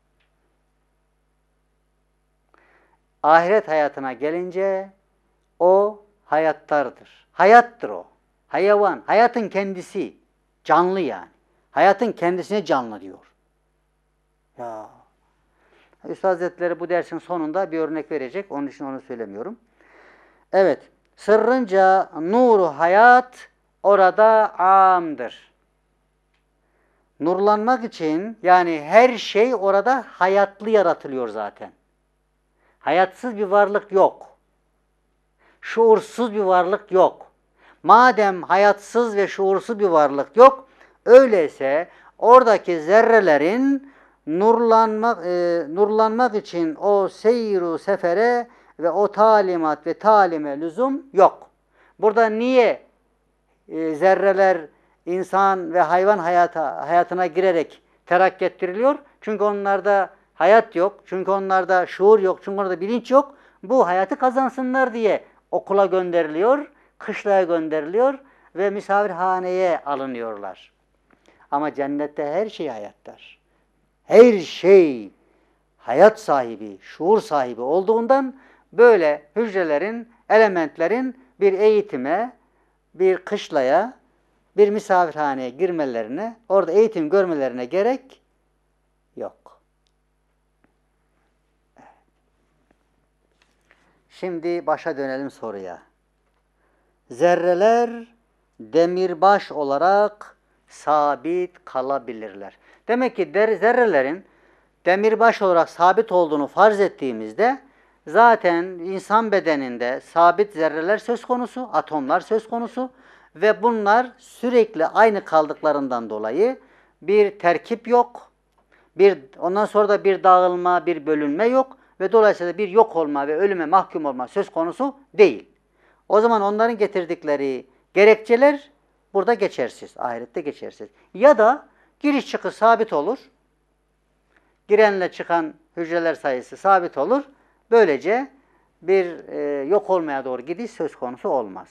Ahiret hayatına gelince o hayattardır. Hayattır o. Hayvan, hayatın kendisi. Canlı yani. Hayatın kendisine canlı diyor. Ya. Üstad Hazretleri bu dersin sonunda bir örnek verecek. Onun için onu söylemiyorum. Evet. Sırrınca nuru hayat orada amdır. Nurlanmak için yani her şey orada hayatlı yaratılıyor zaten. Hayatsız bir varlık yok. Şuursuz bir varlık yok. Madem hayatsız ve şuursuz bir varlık yok, öyleyse oradaki zerrelerin nurlanmak, e, nurlanmak için o seyru sefere ve o talimat ve talime lüzum yok. Burada niye e, zerreler insan ve hayvan hayata, hayatına girerek terakki ettiriliyor? Çünkü onlarda hayat yok, çünkü onlarda şuur yok, çünkü onlarda bilinç yok. bu hayatı kazansınlar diye okula gönderiliyor, kışlaya gönderiliyor ve misafirhaneye alınıyorlar. Ama cennette her şey hayattır. Her şey hayat sahibi, şuur sahibi olduğundan böyle hücrelerin, elementlerin bir eğitime, bir kışlaya, bir misafirhaneye girmelerine, orada eğitim görmelerine gerek yok. Şimdi başa dönelim soruya. Zerreler demirbaş olarak sabit kalabilirler. Demek ki zerrelerin demirbaş olarak sabit olduğunu farz ettiğimizde zaten insan bedeninde sabit zerreler söz konusu, atomlar söz konusu ve bunlar sürekli aynı kaldıklarından dolayı bir terkip yok. Bir ondan sonra da bir dağılma, bir bölünme yok ve dolayısıyla bir yok olma ve ölüme mahkum olma söz konusu değil. O zaman onların getirdikleri gerekçeler burada geçersiz, ahirette geçersiz. Ya da giriş çıkış sabit olur. Girenle çıkan hücreler sayısı sabit olur. Böylece bir e, yok olmaya doğru gidiş söz konusu olmaz.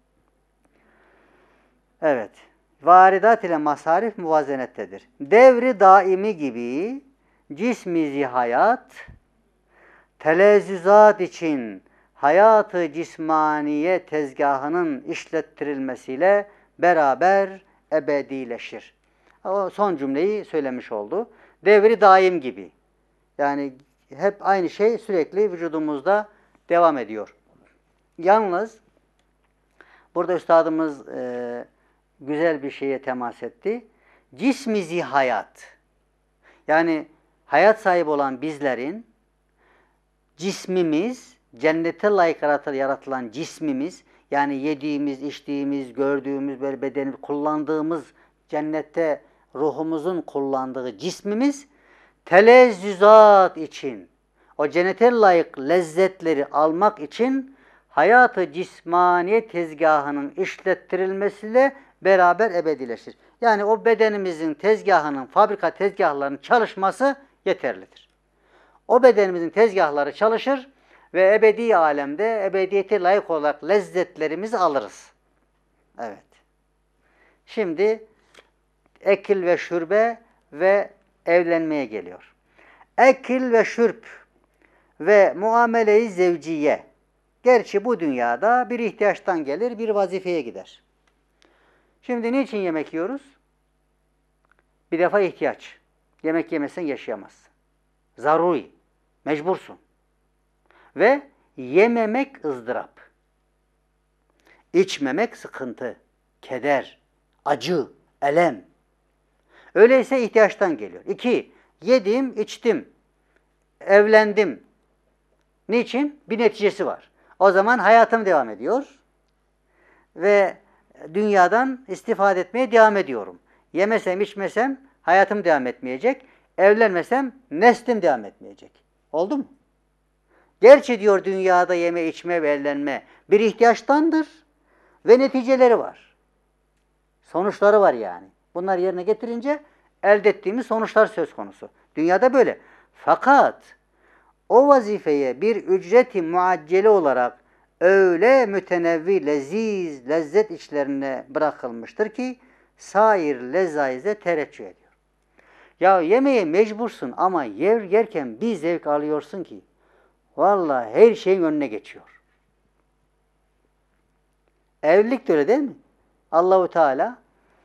Evet. Varidat ile masarif muvazenettedir. Devri daimi gibi cismi zihayat, telezzüzat için hayatı cismaniye tezgahının işlettirilmesiyle beraber ebedileşir. O son cümleyi söylemiş oldu. Devri daim gibi. Yani hep aynı şey sürekli vücudumuzda devam ediyor. Yalnız burada üstadımız e, güzel bir şeye temas etti. Cismi zihayat. Yani hayat sahibi olan bizlerin cismimiz, cennete layık yaratılan cismimiz, yani yediğimiz, içtiğimiz, gördüğümüz, böyle bedenimiz, kullandığımız, cennette ruhumuzun kullandığı cismimiz, telezzüzat için, o cennete layık lezzetleri almak için hayatı cismaniye tezgahının işlettirilmesiyle beraber ebedileşir. Yani o bedenimizin tezgahının, fabrika tezgahlarının çalışması yeterlidir. O bedenimizin tezgahları çalışır ve ebedi alemde ebediyete layık olarak lezzetlerimizi alırız. Evet. Şimdi ekil ve şürbe ve evlenmeye geliyor. Ekil ve şürb ve muamele-i zevciye. Gerçi bu dünyada bir ihtiyaçtan gelir, bir vazifeye gider. Şimdi niçin yemek yiyoruz? Bir defa ihtiyaç. Yemek yemezsen yaşayamazsın. Zaruri. Mecbursun. Ve yememek ızdırap. İçmemek sıkıntı, keder, acı, elem. Öyleyse ihtiyaçtan geliyor. İki, yedim, içtim, evlendim. Niçin? Bir neticesi var. O zaman hayatım devam ediyor ve dünyadan istifade etmeye devam ediyorum. Yemesem, içmesem hayatım devam etmeyecek. Evlenmesem neslim devam etmeyecek. Oldu mu? Gerçi diyor dünyada yeme, içme ve evlenme bir ihtiyaçtandır ve neticeleri var. Sonuçları var yani. Bunlar yerine getirince elde ettiğimiz sonuçlar söz konusu. Dünyada böyle. Fakat o vazifeye bir ücreti muacceli olarak öyle mütenevvi, leziz, lezzet içlerine bırakılmıştır ki sair lezaize tereccüh ediyor. Ya yemeye mecbursun ama yer yerken bir zevk alıyorsun ki vallahi her şeyin önüne geçiyor. Evlilik de öyle değil mi? Allahu Teala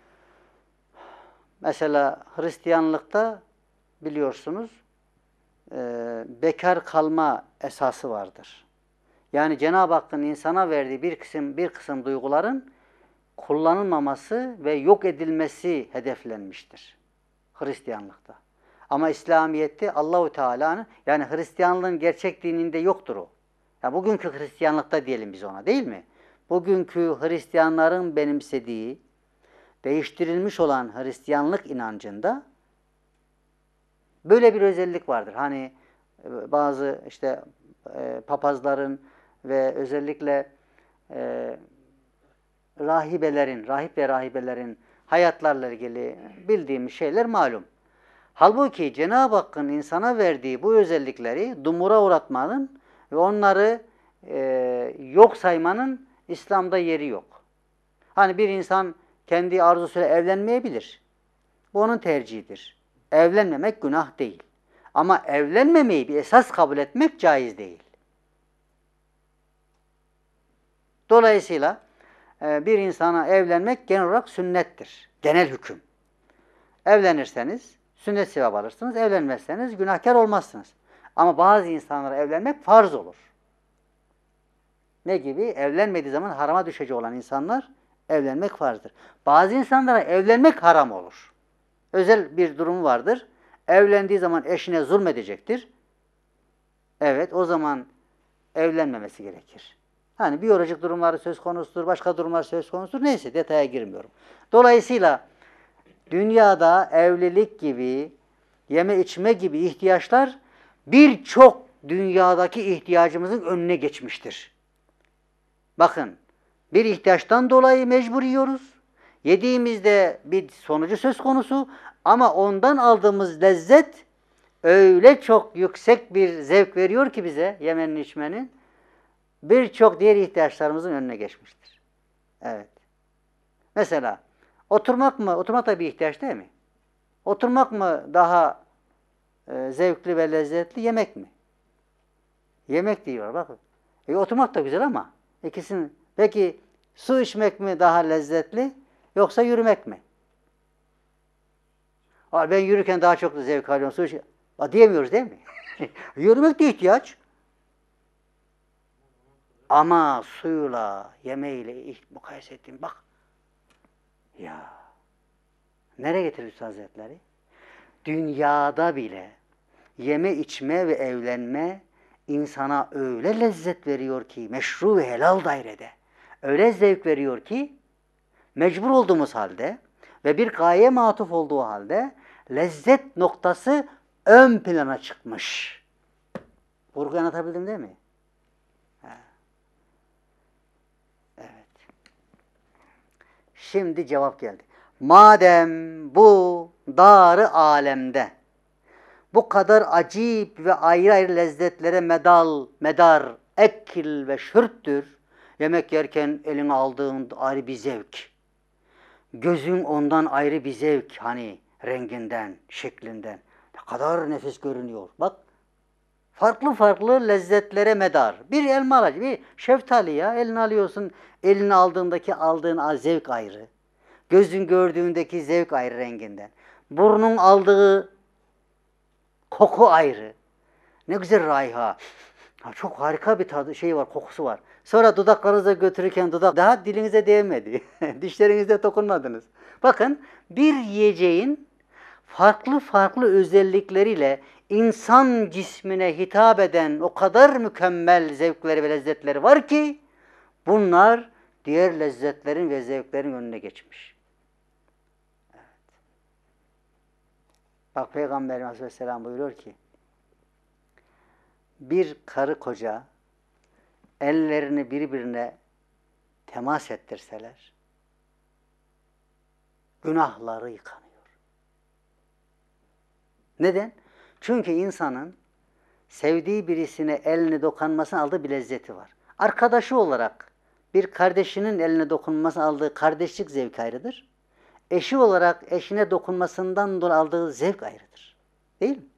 mesela Hristiyanlıkta biliyorsunuz e, bekar kalma esası vardır. Yani Cenab-ı Hakk'ın insana verdiği bir kısım bir kısım duyguların kullanılmaması ve yok edilmesi hedeflenmiştir Hristiyanlıkta. Ama İslamiyet'te Allahu Teala'nın yani Hristiyanlığın gerçek dininde yoktur o. Ya bugünkü Hristiyanlıkta diyelim biz ona değil mi? Bugünkü Hristiyanların benimsediği değiştirilmiş olan Hristiyanlık inancında böyle bir özellik vardır. Hani bazı işte e, papazların ve özellikle e, rahibelerin, rahip ve rahibelerin hayatlarla ilgili bildiğimiz şeyler malum. Halbuki Cenab-ı Hakk'ın insana verdiği bu özellikleri dumura uğratmanın Ve onları e, yok saymanın İslam'da yeri yok. Hani bir insan kendi arzusuyla evlenmeyebilir. Bu onun tercihidir. Evlenmemek günah değil. Ama evlenmemeyi bir esas kabul etmek caiz değil. Dolayısıyla e, bir insana evlenmek genel olarak sünnettir. Genel hüküm. Evlenirseniz sünnet sevap alırsınız. Evlenmezseniz günahkar olmazsınız. Ama bazı insanlara evlenmek farz olur. Ne gibi? Evlenmediği zaman harama düşecek olan insanlar evlenmek farzdır. Bazı insanlara evlenmek haram olur. Özel bir durum vardır. Evlendiği zaman eşine zulmedecektir. Evet, o zaman evlenmemesi gerekir. Hani biyolojik durumları söz konusudur, başka durumlar söz konusudur. Neyse, detaya girmiyorum. Dolayısıyla dünyada evlilik gibi, yeme içme gibi ihtiyaçlar birçok dünyadaki ihtiyacımızın önüne geçmiştir. Bakın, bir ihtiyaçtan dolayı mecbur yiyoruz. Yediğimizde bir sonucu söz konusu ama ondan aldığımız lezzet öyle çok yüksek bir zevk veriyor ki bize yemenin içmenin birçok diğer ihtiyaçlarımızın önüne geçmiştir. Evet. Mesela oturmak mı? Oturmak da bir ihtiyaç değil mi? Oturmak mı daha e, zevkli ve lezzetli, yemek mi? Yemek diyor bakın. E, oturmak da güzel ama ikisini. Peki su içmek mi daha lezzetli yoksa yürümek mi? Aa, ben yürürken daha çok zevk alıyorum. Su iç... Aa, diyemiyoruz değil mi? Yürümek de ihtiyaç. Ama suyla, yemeğiyle mukayese ettiğim bak. Ya. Nereye getirir Üstad Hazretleri? Dünyada bile yeme, içme ve evlenme insana öyle lezzet veriyor ki, meşru ve helal dairede, öyle zevk veriyor ki, mecbur olduğumuz halde ve bir gaye matuf olduğu halde lezzet noktası ön plana çıkmış. Vurgu anlatabildim değil mi? Ha. Evet. Şimdi cevap geldi. Madem bu dar-ı alemde bu kadar acip ve ayrı ayrı lezzetlere medal, medar, ekil ve şürttür. Yemek yerken eline aldığın ayrı bir zevk. Gözün ondan ayrı bir zevk. Hani renginden, şeklinden. Ne kadar nefis görünüyor. Bak. Farklı farklı lezzetlere medar. Bir elma alacak, bir şeftali ya. Eline alıyorsun. Eline aldığındaki aldığın zevk ayrı. Gözün gördüğündeki zevk ayrı renginden. Burnun aldığı koku ayrı. Ne güzel raiha. Çok harika bir tadı, şey var, kokusu var. Sonra dudaklarınıza götürürken dudak daha dilinize değmedi. Dişlerinizde dokunmadınız. Bakın bir yiyeceğin farklı farklı özellikleriyle insan cismine hitap eden o kadar mükemmel zevkleri ve lezzetleri var ki bunlar diğer lezzetlerin ve zevklerin önüne geçmiş. Evet. Bak Peygamberimiz Aleyhisselam buyuruyor ki bir karı koca ellerini birbirine temas ettirseler günahları yıkanıyor. Neden? Çünkü insanın sevdiği birisine elini dokunmasına aldığı bir lezzeti var. Arkadaşı olarak bir kardeşinin eline dokunmasına aldığı kardeşlik zevk ayrıdır. Eşi olarak eşine dokunmasından dolayı aldığı zevk ayrıdır. Değil mi?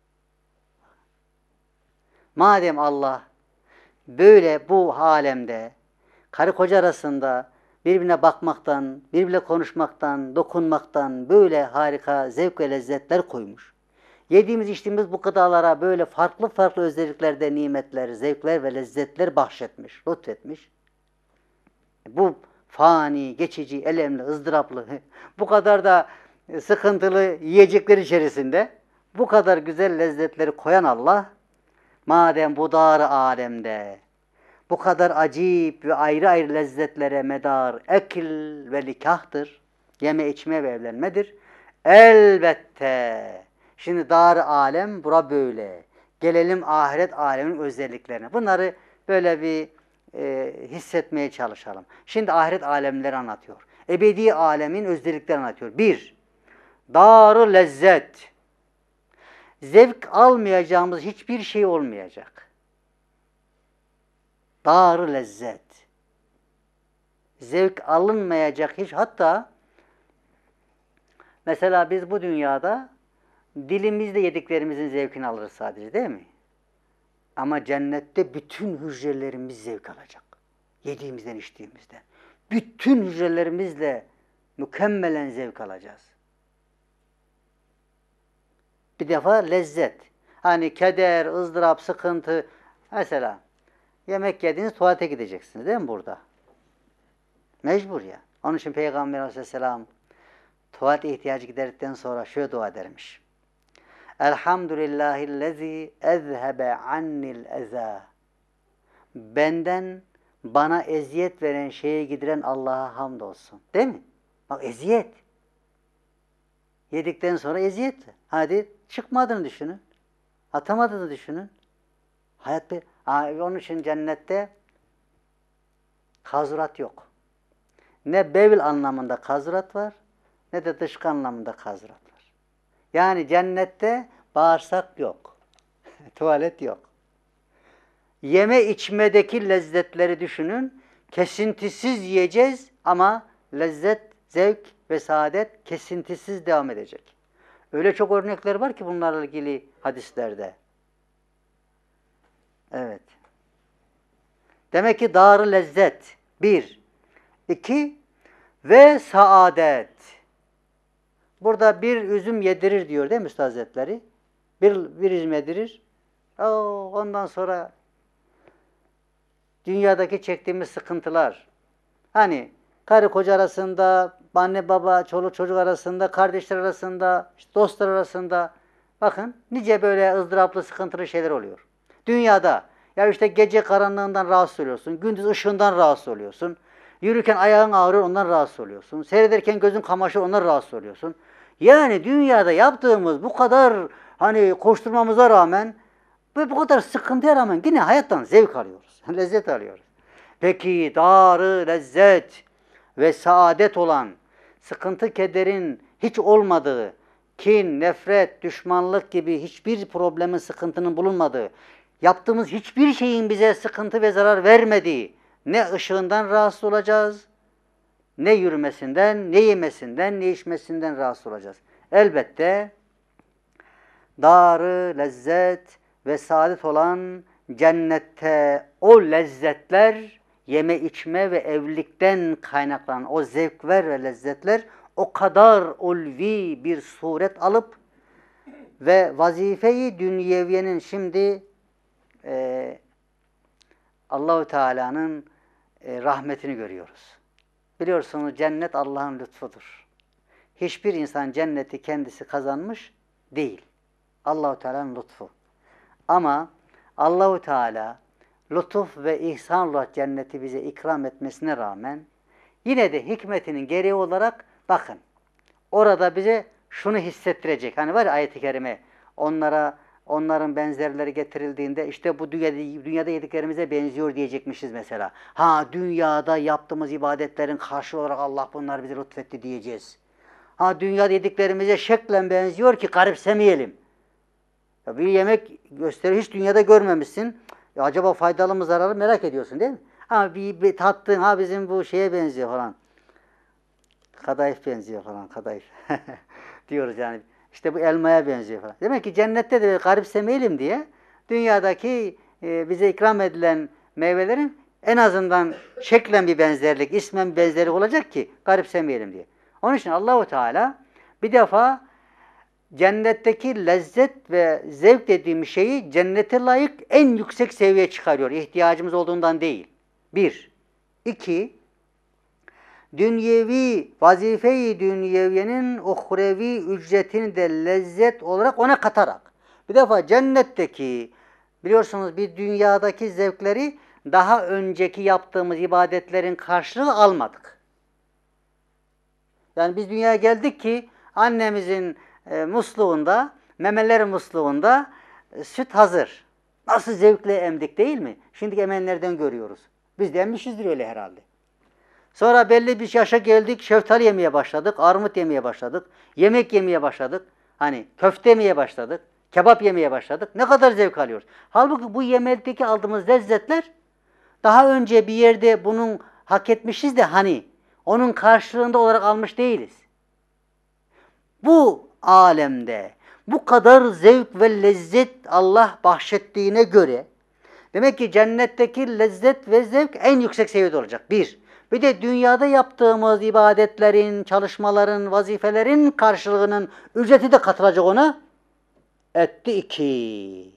Madem Allah böyle bu alemde karı koca arasında birbirine bakmaktan, birbirine konuşmaktan, dokunmaktan böyle harika zevk ve lezzetler koymuş. Yediğimiz içtiğimiz bu gıdalara böyle farklı farklı özelliklerde nimetler, zevkler ve lezzetler bahşetmiş, lütfetmiş. Bu fani, geçici, elemli, ızdıraplı, bu kadar da sıkıntılı yiyecekler içerisinde bu kadar güzel lezzetleri koyan Allah, madem bu dar alemde bu kadar acip ve ayrı ayrı lezzetlere medar ekil ve nikahtır, yeme içme ve evlenmedir. Elbette, şimdi dar alem bura böyle. Gelelim ahiret aleminin özelliklerine. Bunları böyle bir e, hissetmeye çalışalım. Şimdi ahiret alemleri anlatıyor. Ebedi alemin özelliklerini anlatıyor. Bir, dar-ı lezzet. Zevk almayacağımız hiçbir şey olmayacak. Dar lezzet. Zevk alınmayacak hiç. Hatta mesela biz bu dünyada dilimizle yediklerimizin zevkini alırız sadece, değil mi? Ama cennette bütün hücrelerimiz zevk alacak. Yediğimizden, içtiğimizden. Bütün hücrelerimizle mükemmelen zevk alacağız. Bir defa lezzet. Hani keder, ızdırap, sıkıntı. Mesela yemek yediniz, tuvalete gideceksiniz değil mi burada? Mecbur ya. Onun için Peygamber Aleyhisselam tuvalet ihtiyacı giderdikten sonra şöyle dua edermiş. Elhamdülillahillezî ezhebe annil ezâ. Benden bana eziyet veren şeye gidiren Allah'a hamdolsun. Değil mi? Bak eziyet. Yedikten sonra eziyet. Hadi çıkmadığını düşünün. Atamadığını düşünün. Hayat bir... Ha, onun için cennette kazurat yok. Ne bevil anlamında kazurat var, ne de dışkı anlamında kazurat var. Yani cennette bağırsak yok. Tuvalet yok. Yeme içmedeki lezzetleri düşünün. Kesintisiz yiyeceğiz ama lezzet, zevk ve saadet kesintisiz devam edecek. Öyle çok örnekler var ki bunlarla ilgili hadislerde. Evet. Demek ki dar lezzet. Bir. İki. Ve saadet. Burada bir üzüm yedirir diyor değil mi Üstad Hazretleri? Bir, bir üzüm yedirir. Oo, ondan sonra dünyadaki çektiğimiz sıkıntılar. Hani karı koca arasında, anne baba, çoluk çocuk arasında, kardeşler arasında, işte dostlar arasında. Bakın nice böyle ızdıraplı, sıkıntılı şeyler oluyor. Dünyada ya işte gece karanlığından rahatsız oluyorsun, gündüz ışığından rahatsız oluyorsun. Yürürken ayağın ağrıyor, ondan rahatsız oluyorsun. Seyrederken gözün kamaşır, ondan rahatsız oluyorsun. Yani dünyada yaptığımız bu kadar hani koşturmamıza rağmen ve bu kadar sıkıntıya rağmen yine hayattan zevk alıyoruz. Lezzet alıyoruz. Peki darı lezzet ve saadet olan, sıkıntı kederin hiç olmadığı, kin, nefret, düşmanlık gibi hiçbir problemin, sıkıntının bulunmadığı, yaptığımız hiçbir şeyin bize sıkıntı ve zarar vermediği, ne ışığından rahatsız olacağız, ne yürümesinden, ne yemesinden, ne içmesinden rahatsız olacağız. Elbette darı lezzet ve saadet olan cennette o lezzetler, yeme içme ve evlilikten kaynaklanan o zevkler ve lezzetler o kadar ulvi bir suret alıp ve vazife-i dünyeviyenin şimdi e, Allahu Teala'nın e, rahmetini görüyoruz. Biliyorsunuz cennet Allah'ın lütfudur. Hiçbir insan cenneti kendisi kazanmış değil. Allahu Teala'nın lütfu. Ama Allahu Teala lütuf ve ihsan olarak cenneti bize ikram etmesine rağmen yine de hikmetinin gereği olarak bakın orada bize şunu hissettirecek. Hani var ya ayet-i kerime onlara onların benzerleri getirildiğinde işte bu dünyada, dünyada yediklerimize benziyor diyecekmişiz mesela. Ha dünyada yaptığımız ibadetlerin karşılığı olarak Allah bunlar bize lütfetti diyeceğiz. Ha dünyada yediklerimize şeklen benziyor ki garipsemeyelim. Ya bir yemek gösteri hiç dünyada görmemişsin. Ya acaba faydalı mı zararlı merak ediyorsun değil mi? Ama bir, bir tattığın ha bizim bu şeye benziyor falan. Kadayıf benziyor falan kadayıf. diyoruz yani. İşte bu elmaya benziyor falan. Demek ki cennette de garipsemeyelim diye dünyadaki e, bize ikram edilen meyvelerin en azından şeklen bir benzerlik, ismen bir benzerlik olacak ki garipsemeyelim diye. Onun için Allahu Teala bir defa cennetteki lezzet ve zevk dediğimiz şeyi cennete layık en yüksek seviyeye çıkarıyor. İhtiyacımız olduğundan değil. Bir. İki. Dünyevi, vazife-i dünyeviyenin uhrevi ücretini de lezzet olarak ona katarak. Bir defa cennetteki, biliyorsunuz bir dünyadaki zevkleri daha önceki yaptığımız ibadetlerin karşılığı almadık. Yani biz dünyaya geldik ki annemizin e, musluğunda, memeler musluğunda e, süt hazır. Nasıl zevkle emdik değil mi? Şimdiki emenlerden görüyoruz. Biz de emmişizdir öyle herhalde. Sonra belli bir yaşa geldik, şeftali yemeye başladık, armut yemeye başladık, yemek yemeye başladık, hani köfte yemeye başladık, kebap yemeye başladık. Ne kadar zevk alıyoruz. Halbuki bu yemekteki aldığımız lezzetler daha önce bir yerde bunun hak etmişiz de hani onun karşılığında olarak almış değiliz. Bu alemde bu kadar zevk ve lezzet Allah bahşettiğine göre demek ki cennetteki lezzet ve zevk en yüksek seviyede olacak. Bir. Bir de dünyada yaptığımız ibadetlerin, çalışmaların, vazifelerin karşılığının ücreti de katılacak ona. Etti iki.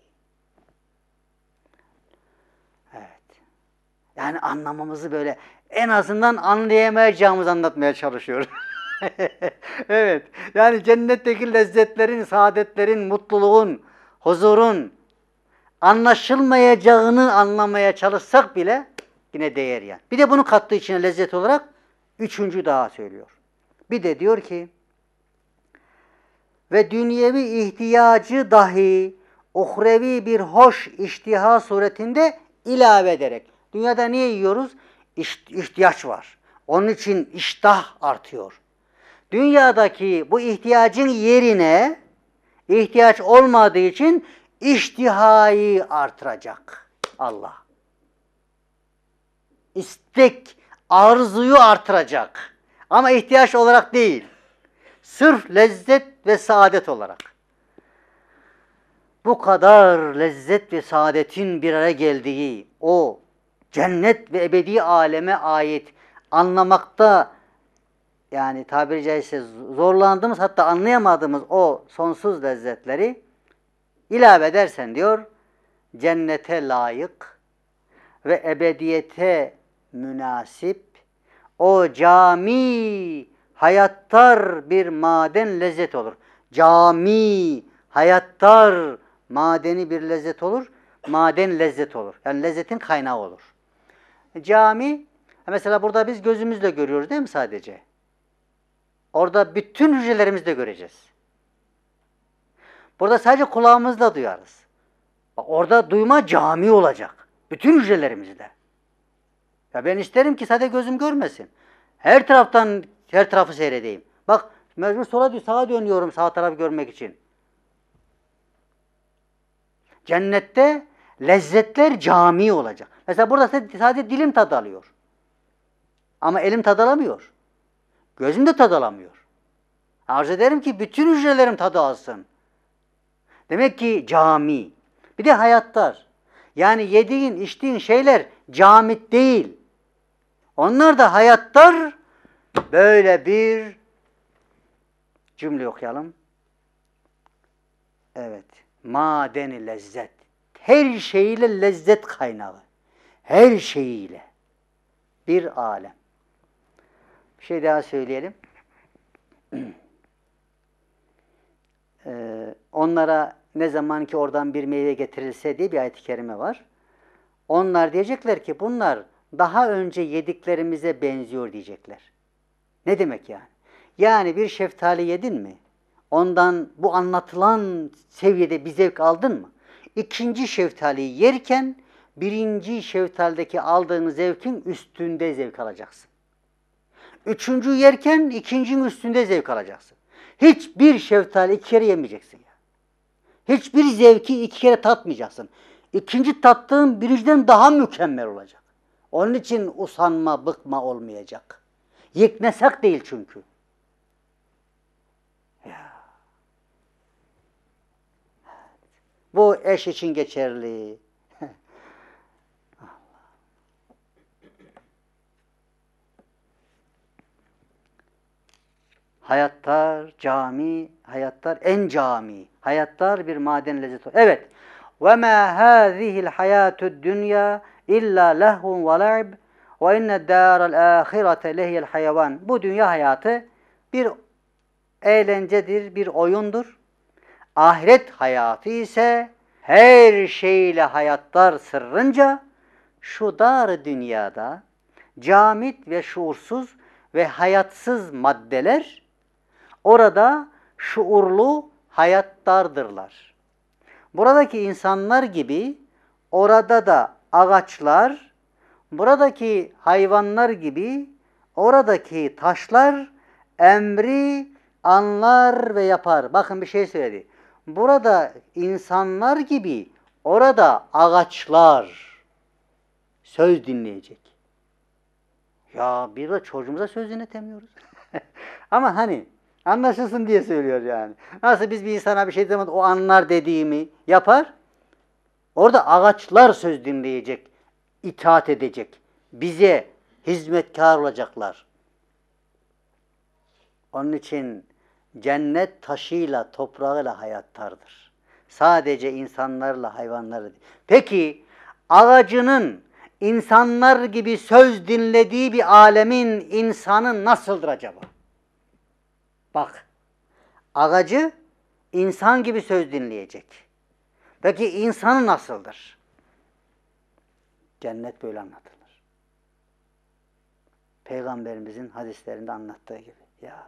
Evet. Yani anlamamızı böyle en azından anlayamayacağımızı anlatmaya çalışıyoruz. Evet. Yani cennetteki lezzetlerin, saadetlerin, mutluluğun, huzurun anlaşılmayacağını anlamaya çalışsak bile yine değer yani. Bir de bunu kattığı içine lezzet olarak üçüncü daha söylüyor. Bir de diyor ki ve dünyevi ihtiyacı dahi uhrevi bir hoş iştiha suretinde ilave ederek. Dünyada niye yiyoruz? İş, ihtiyaç var. Onun için iştah artıyor. Dünyadaki bu ihtiyacın yerine ihtiyaç olmadığı için iştihayı artıracak Allah. İstek, arzuyu artıracak. Ama ihtiyaç olarak değil. Sırf lezzet ve saadet olarak. Bu kadar lezzet ve saadetin bir araya geldiği o cennet ve ebedi aleme ait anlamakta yani tabiri caizse zorlandığımız hatta anlayamadığımız o sonsuz lezzetleri ilave edersen diyor cennete layık ve ebediyete münasip o cami hayattar bir maden lezzet olur. Cami hayattar madeni bir lezzet olur. Maden lezzet olur. Yani lezzetin kaynağı olur. Cami mesela burada biz gözümüzle görüyoruz değil mi sadece? Orada bütün hücrelerimizle göreceğiz. Burada sadece kulağımızla duyarız. Orada duyma cami olacak. Bütün hücrelerimizde. Ya ben isterim ki sadece gözüm görmesin. Her taraftan her tarafı seyredeyim. Bak mecbur sola sağa dönüyorum sağ tarafı görmek için. Cennette lezzetler cami olacak. Mesela burada sadece dilim tad alıyor. Ama elim tad alamıyor. Gözüm de tad alamıyor. Arz ederim ki bütün hücrelerim tadı alsın. Demek ki cami. Bir de hayattar. Yani yediğin, içtiğin şeyler camit değil. Onlar da hayattar. Böyle bir cümle okuyalım. Evet. Madeni lezzet. Her şeyiyle lezzet kaynağı. Her şeyiyle. Bir alem. Bir şey daha söyleyelim. Ee, onlara ne zaman ki oradan bir meyve getirilse diye bir ayet-i kerime var. Onlar diyecekler ki bunlar daha önce yediklerimize benziyor diyecekler. Ne demek yani? Yani bir şeftali yedin mi? Ondan bu anlatılan seviyede bir zevk aldın mı? İkinci şeftaliyi yerken birinci şeftalideki aldığın zevkin üstünde zevk alacaksın. Üçüncü yerken ikincinin üstünde zevk alacaksın. Hiçbir şeftali iki kere yemeyeceksin ya. Hiçbir zevki iki kere tatmayacaksın. İkinci tattığın birinciden daha mükemmel olacak. Onun için usanma, bıkma olmayacak. Yeknesak değil çünkü. Ya. Bu eş için geçerli. Hayattar, cami, hayattar, en cami. Hayattar bir maden lezzeti. Evet. وَمَا هَذِهِ الْحَيَاةُ الدُّنْيَا اِلَّا لَهْوٌ وَلَعِبٌ وَاِنَّ الدَّارَ الْآخِرَةَ لَهِيَ الْحَيَوَانِ Bu dünya hayatı bir eğlencedir, bir oyundur. Ahiret hayatı ise her şeyle hayattar sırrınca şu dar dünyada camit ve şuursuz ve hayatsız maddeler orada şuurlu hayattardırlar. Buradaki insanlar gibi orada da ağaçlar, buradaki hayvanlar gibi oradaki taşlar emri anlar ve yapar. Bakın bir şey söyledi. Burada insanlar gibi orada ağaçlar söz dinleyecek. Ya bir de çocuğumuza söz dinletemiyoruz. Ama hani anlaşılsın diye söylüyor yani. Nasıl biz bir insana bir şey demedik, o anlar dediğimi yapar. Orada ağaçlar söz dinleyecek, itaat edecek. Bize hizmetkar olacaklar. Onun için cennet taşıyla, toprağıyla hayattardır. Sadece insanlarla, hayvanlarla değil. Peki ağacının insanlar gibi söz dinlediği bir alemin insanı nasıldır acaba? Bak, ağacı insan gibi söz dinleyecek. Peki insanı nasıldır? Cennet böyle anlatılır. Peygamberimizin hadislerinde anlattığı gibi. Ya.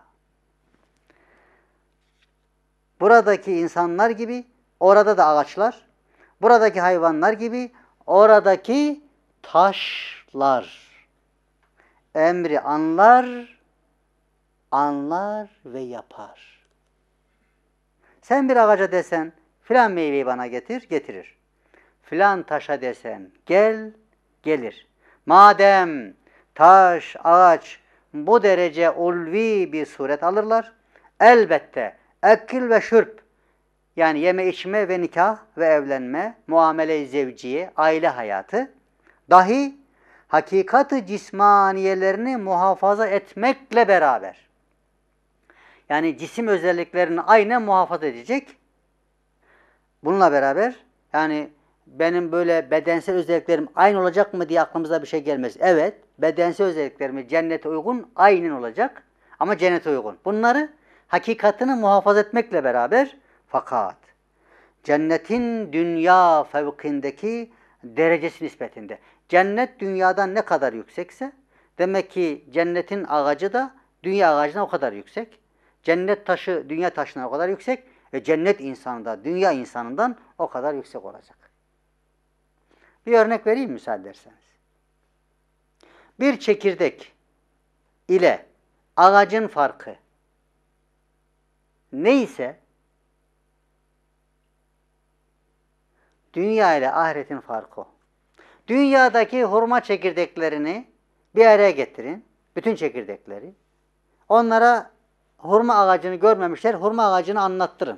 Buradaki insanlar gibi, orada da ağaçlar, buradaki hayvanlar gibi, oradaki taşlar. Emri anlar, anlar ve yapar. Sen bir ağaca desen, filan meyveyi bana getir, getirir. Filan taşa desen, gel, gelir. Madem taş, ağaç bu derece ulvi bir suret alırlar, elbette ekil ve şürp, yani yeme içme ve nikah ve evlenme, muamele-i zevciye, aile hayatı, dahi hakikati cismaniyelerini muhafaza etmekle beraber, yani cisim özelliklerini aynen muhafaza edecek. Bununla beraber, yani benim böyle bedensel özelliklerim aynı olacak mı diye aklımıza bir şey gelmez. Evet, bedensel özelliklerimiz cennete uygun, aynen olacak ama cennete uygun. Bunları hakikatini muhafaza etmekle beraber, fakat cennetin dünya fevkindeki derecesi nispetinde. Cennet dünyadan ne kadar yüksekse, demek ki cennetin ağacı da dünya ağacına o kadar yüksek. Cennet taşı dünya taşına o kadar yüksek ve cennet insanı da dünya insanından o kadar yüksek olacak. Bir örnek vereyim müsaade ederseniz. Bir çekirdek ile ağacın farkı neyse, dünya ile ahiretin farkı o. Dünyadaki hurma çekirdeklerini bir araya getirin, bütün çekirdekleri. Onlara hurma ağacını görmemişler, hurma ağacını anlattırın.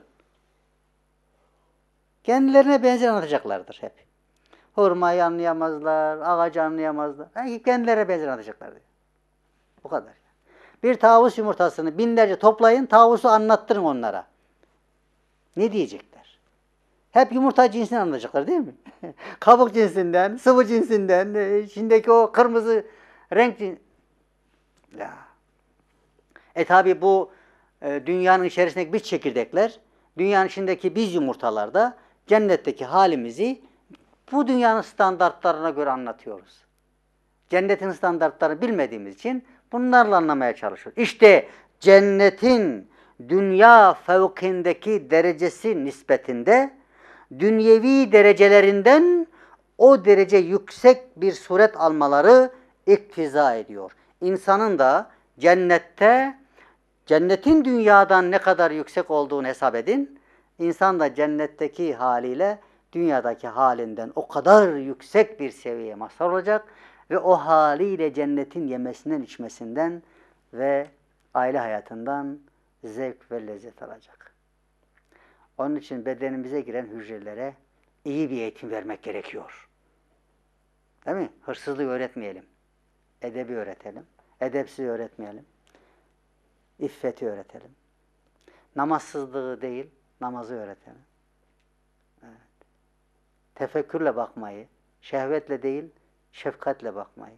Kendilerine benzer anlatacaklardır hep. Hurmayı anlayamazlar, ağacı anlayamazlar. Yani kendilerine benzer anlatacaklardır. Bu kadar. Bir tavus yumurtasını binlerce toplayın, tavusu anlattırın onlara. Ne diyecekler? Hep yumurta cinsinden anlayacaklar değil mi? Kabuk cinsinden, sıvı cinsinden, içindeki o kırmızı renk cins... Ya. E tabi bu e, dünyanın içerisindeki biz çekirdekler, dünyanın içindeki biz yumurtalarda cennetteki halimizi bu dünyanın standartlarına göre anlatıyoruz. Cennetin standartlarını bilmediğimiz için bunlarla anlamaya çalışıyoruz. İşte cennetin dünya fevkindeki derecesi nispetinde dünyevi derecelerinden o derece yüksek bir suret almaları iktiza ediyor. İnsanın da cennette, cennetin dünyadan ne kadar yüksek olduğunu hesap edin. İnsan da cennetteki haliyle dünyadaki halinden o kadar yüksek bir seviyeye mazhar olacak ve o haliyle cennetin yemesinden, içmesinden ve aile hayatından zevk ve lezzet alacak. Onun için bedenimize giren hücrelere iyi bir eğitim vermek gerekiyor. Değil mi? Hırsızlığı öğretmeyelim. Edebi öğretelim. Edepsiz öğretmeyelim. İffeti öğretelim. Namazsızlığı değil, namazı öğretelim. Evet. Tefekkürle bakmayı, şehvetle değil, şefkatle bakmayı.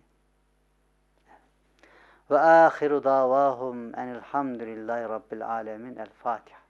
Ve ahiru davahum enilhamdülillahi rabbil alemin. El Fatiha.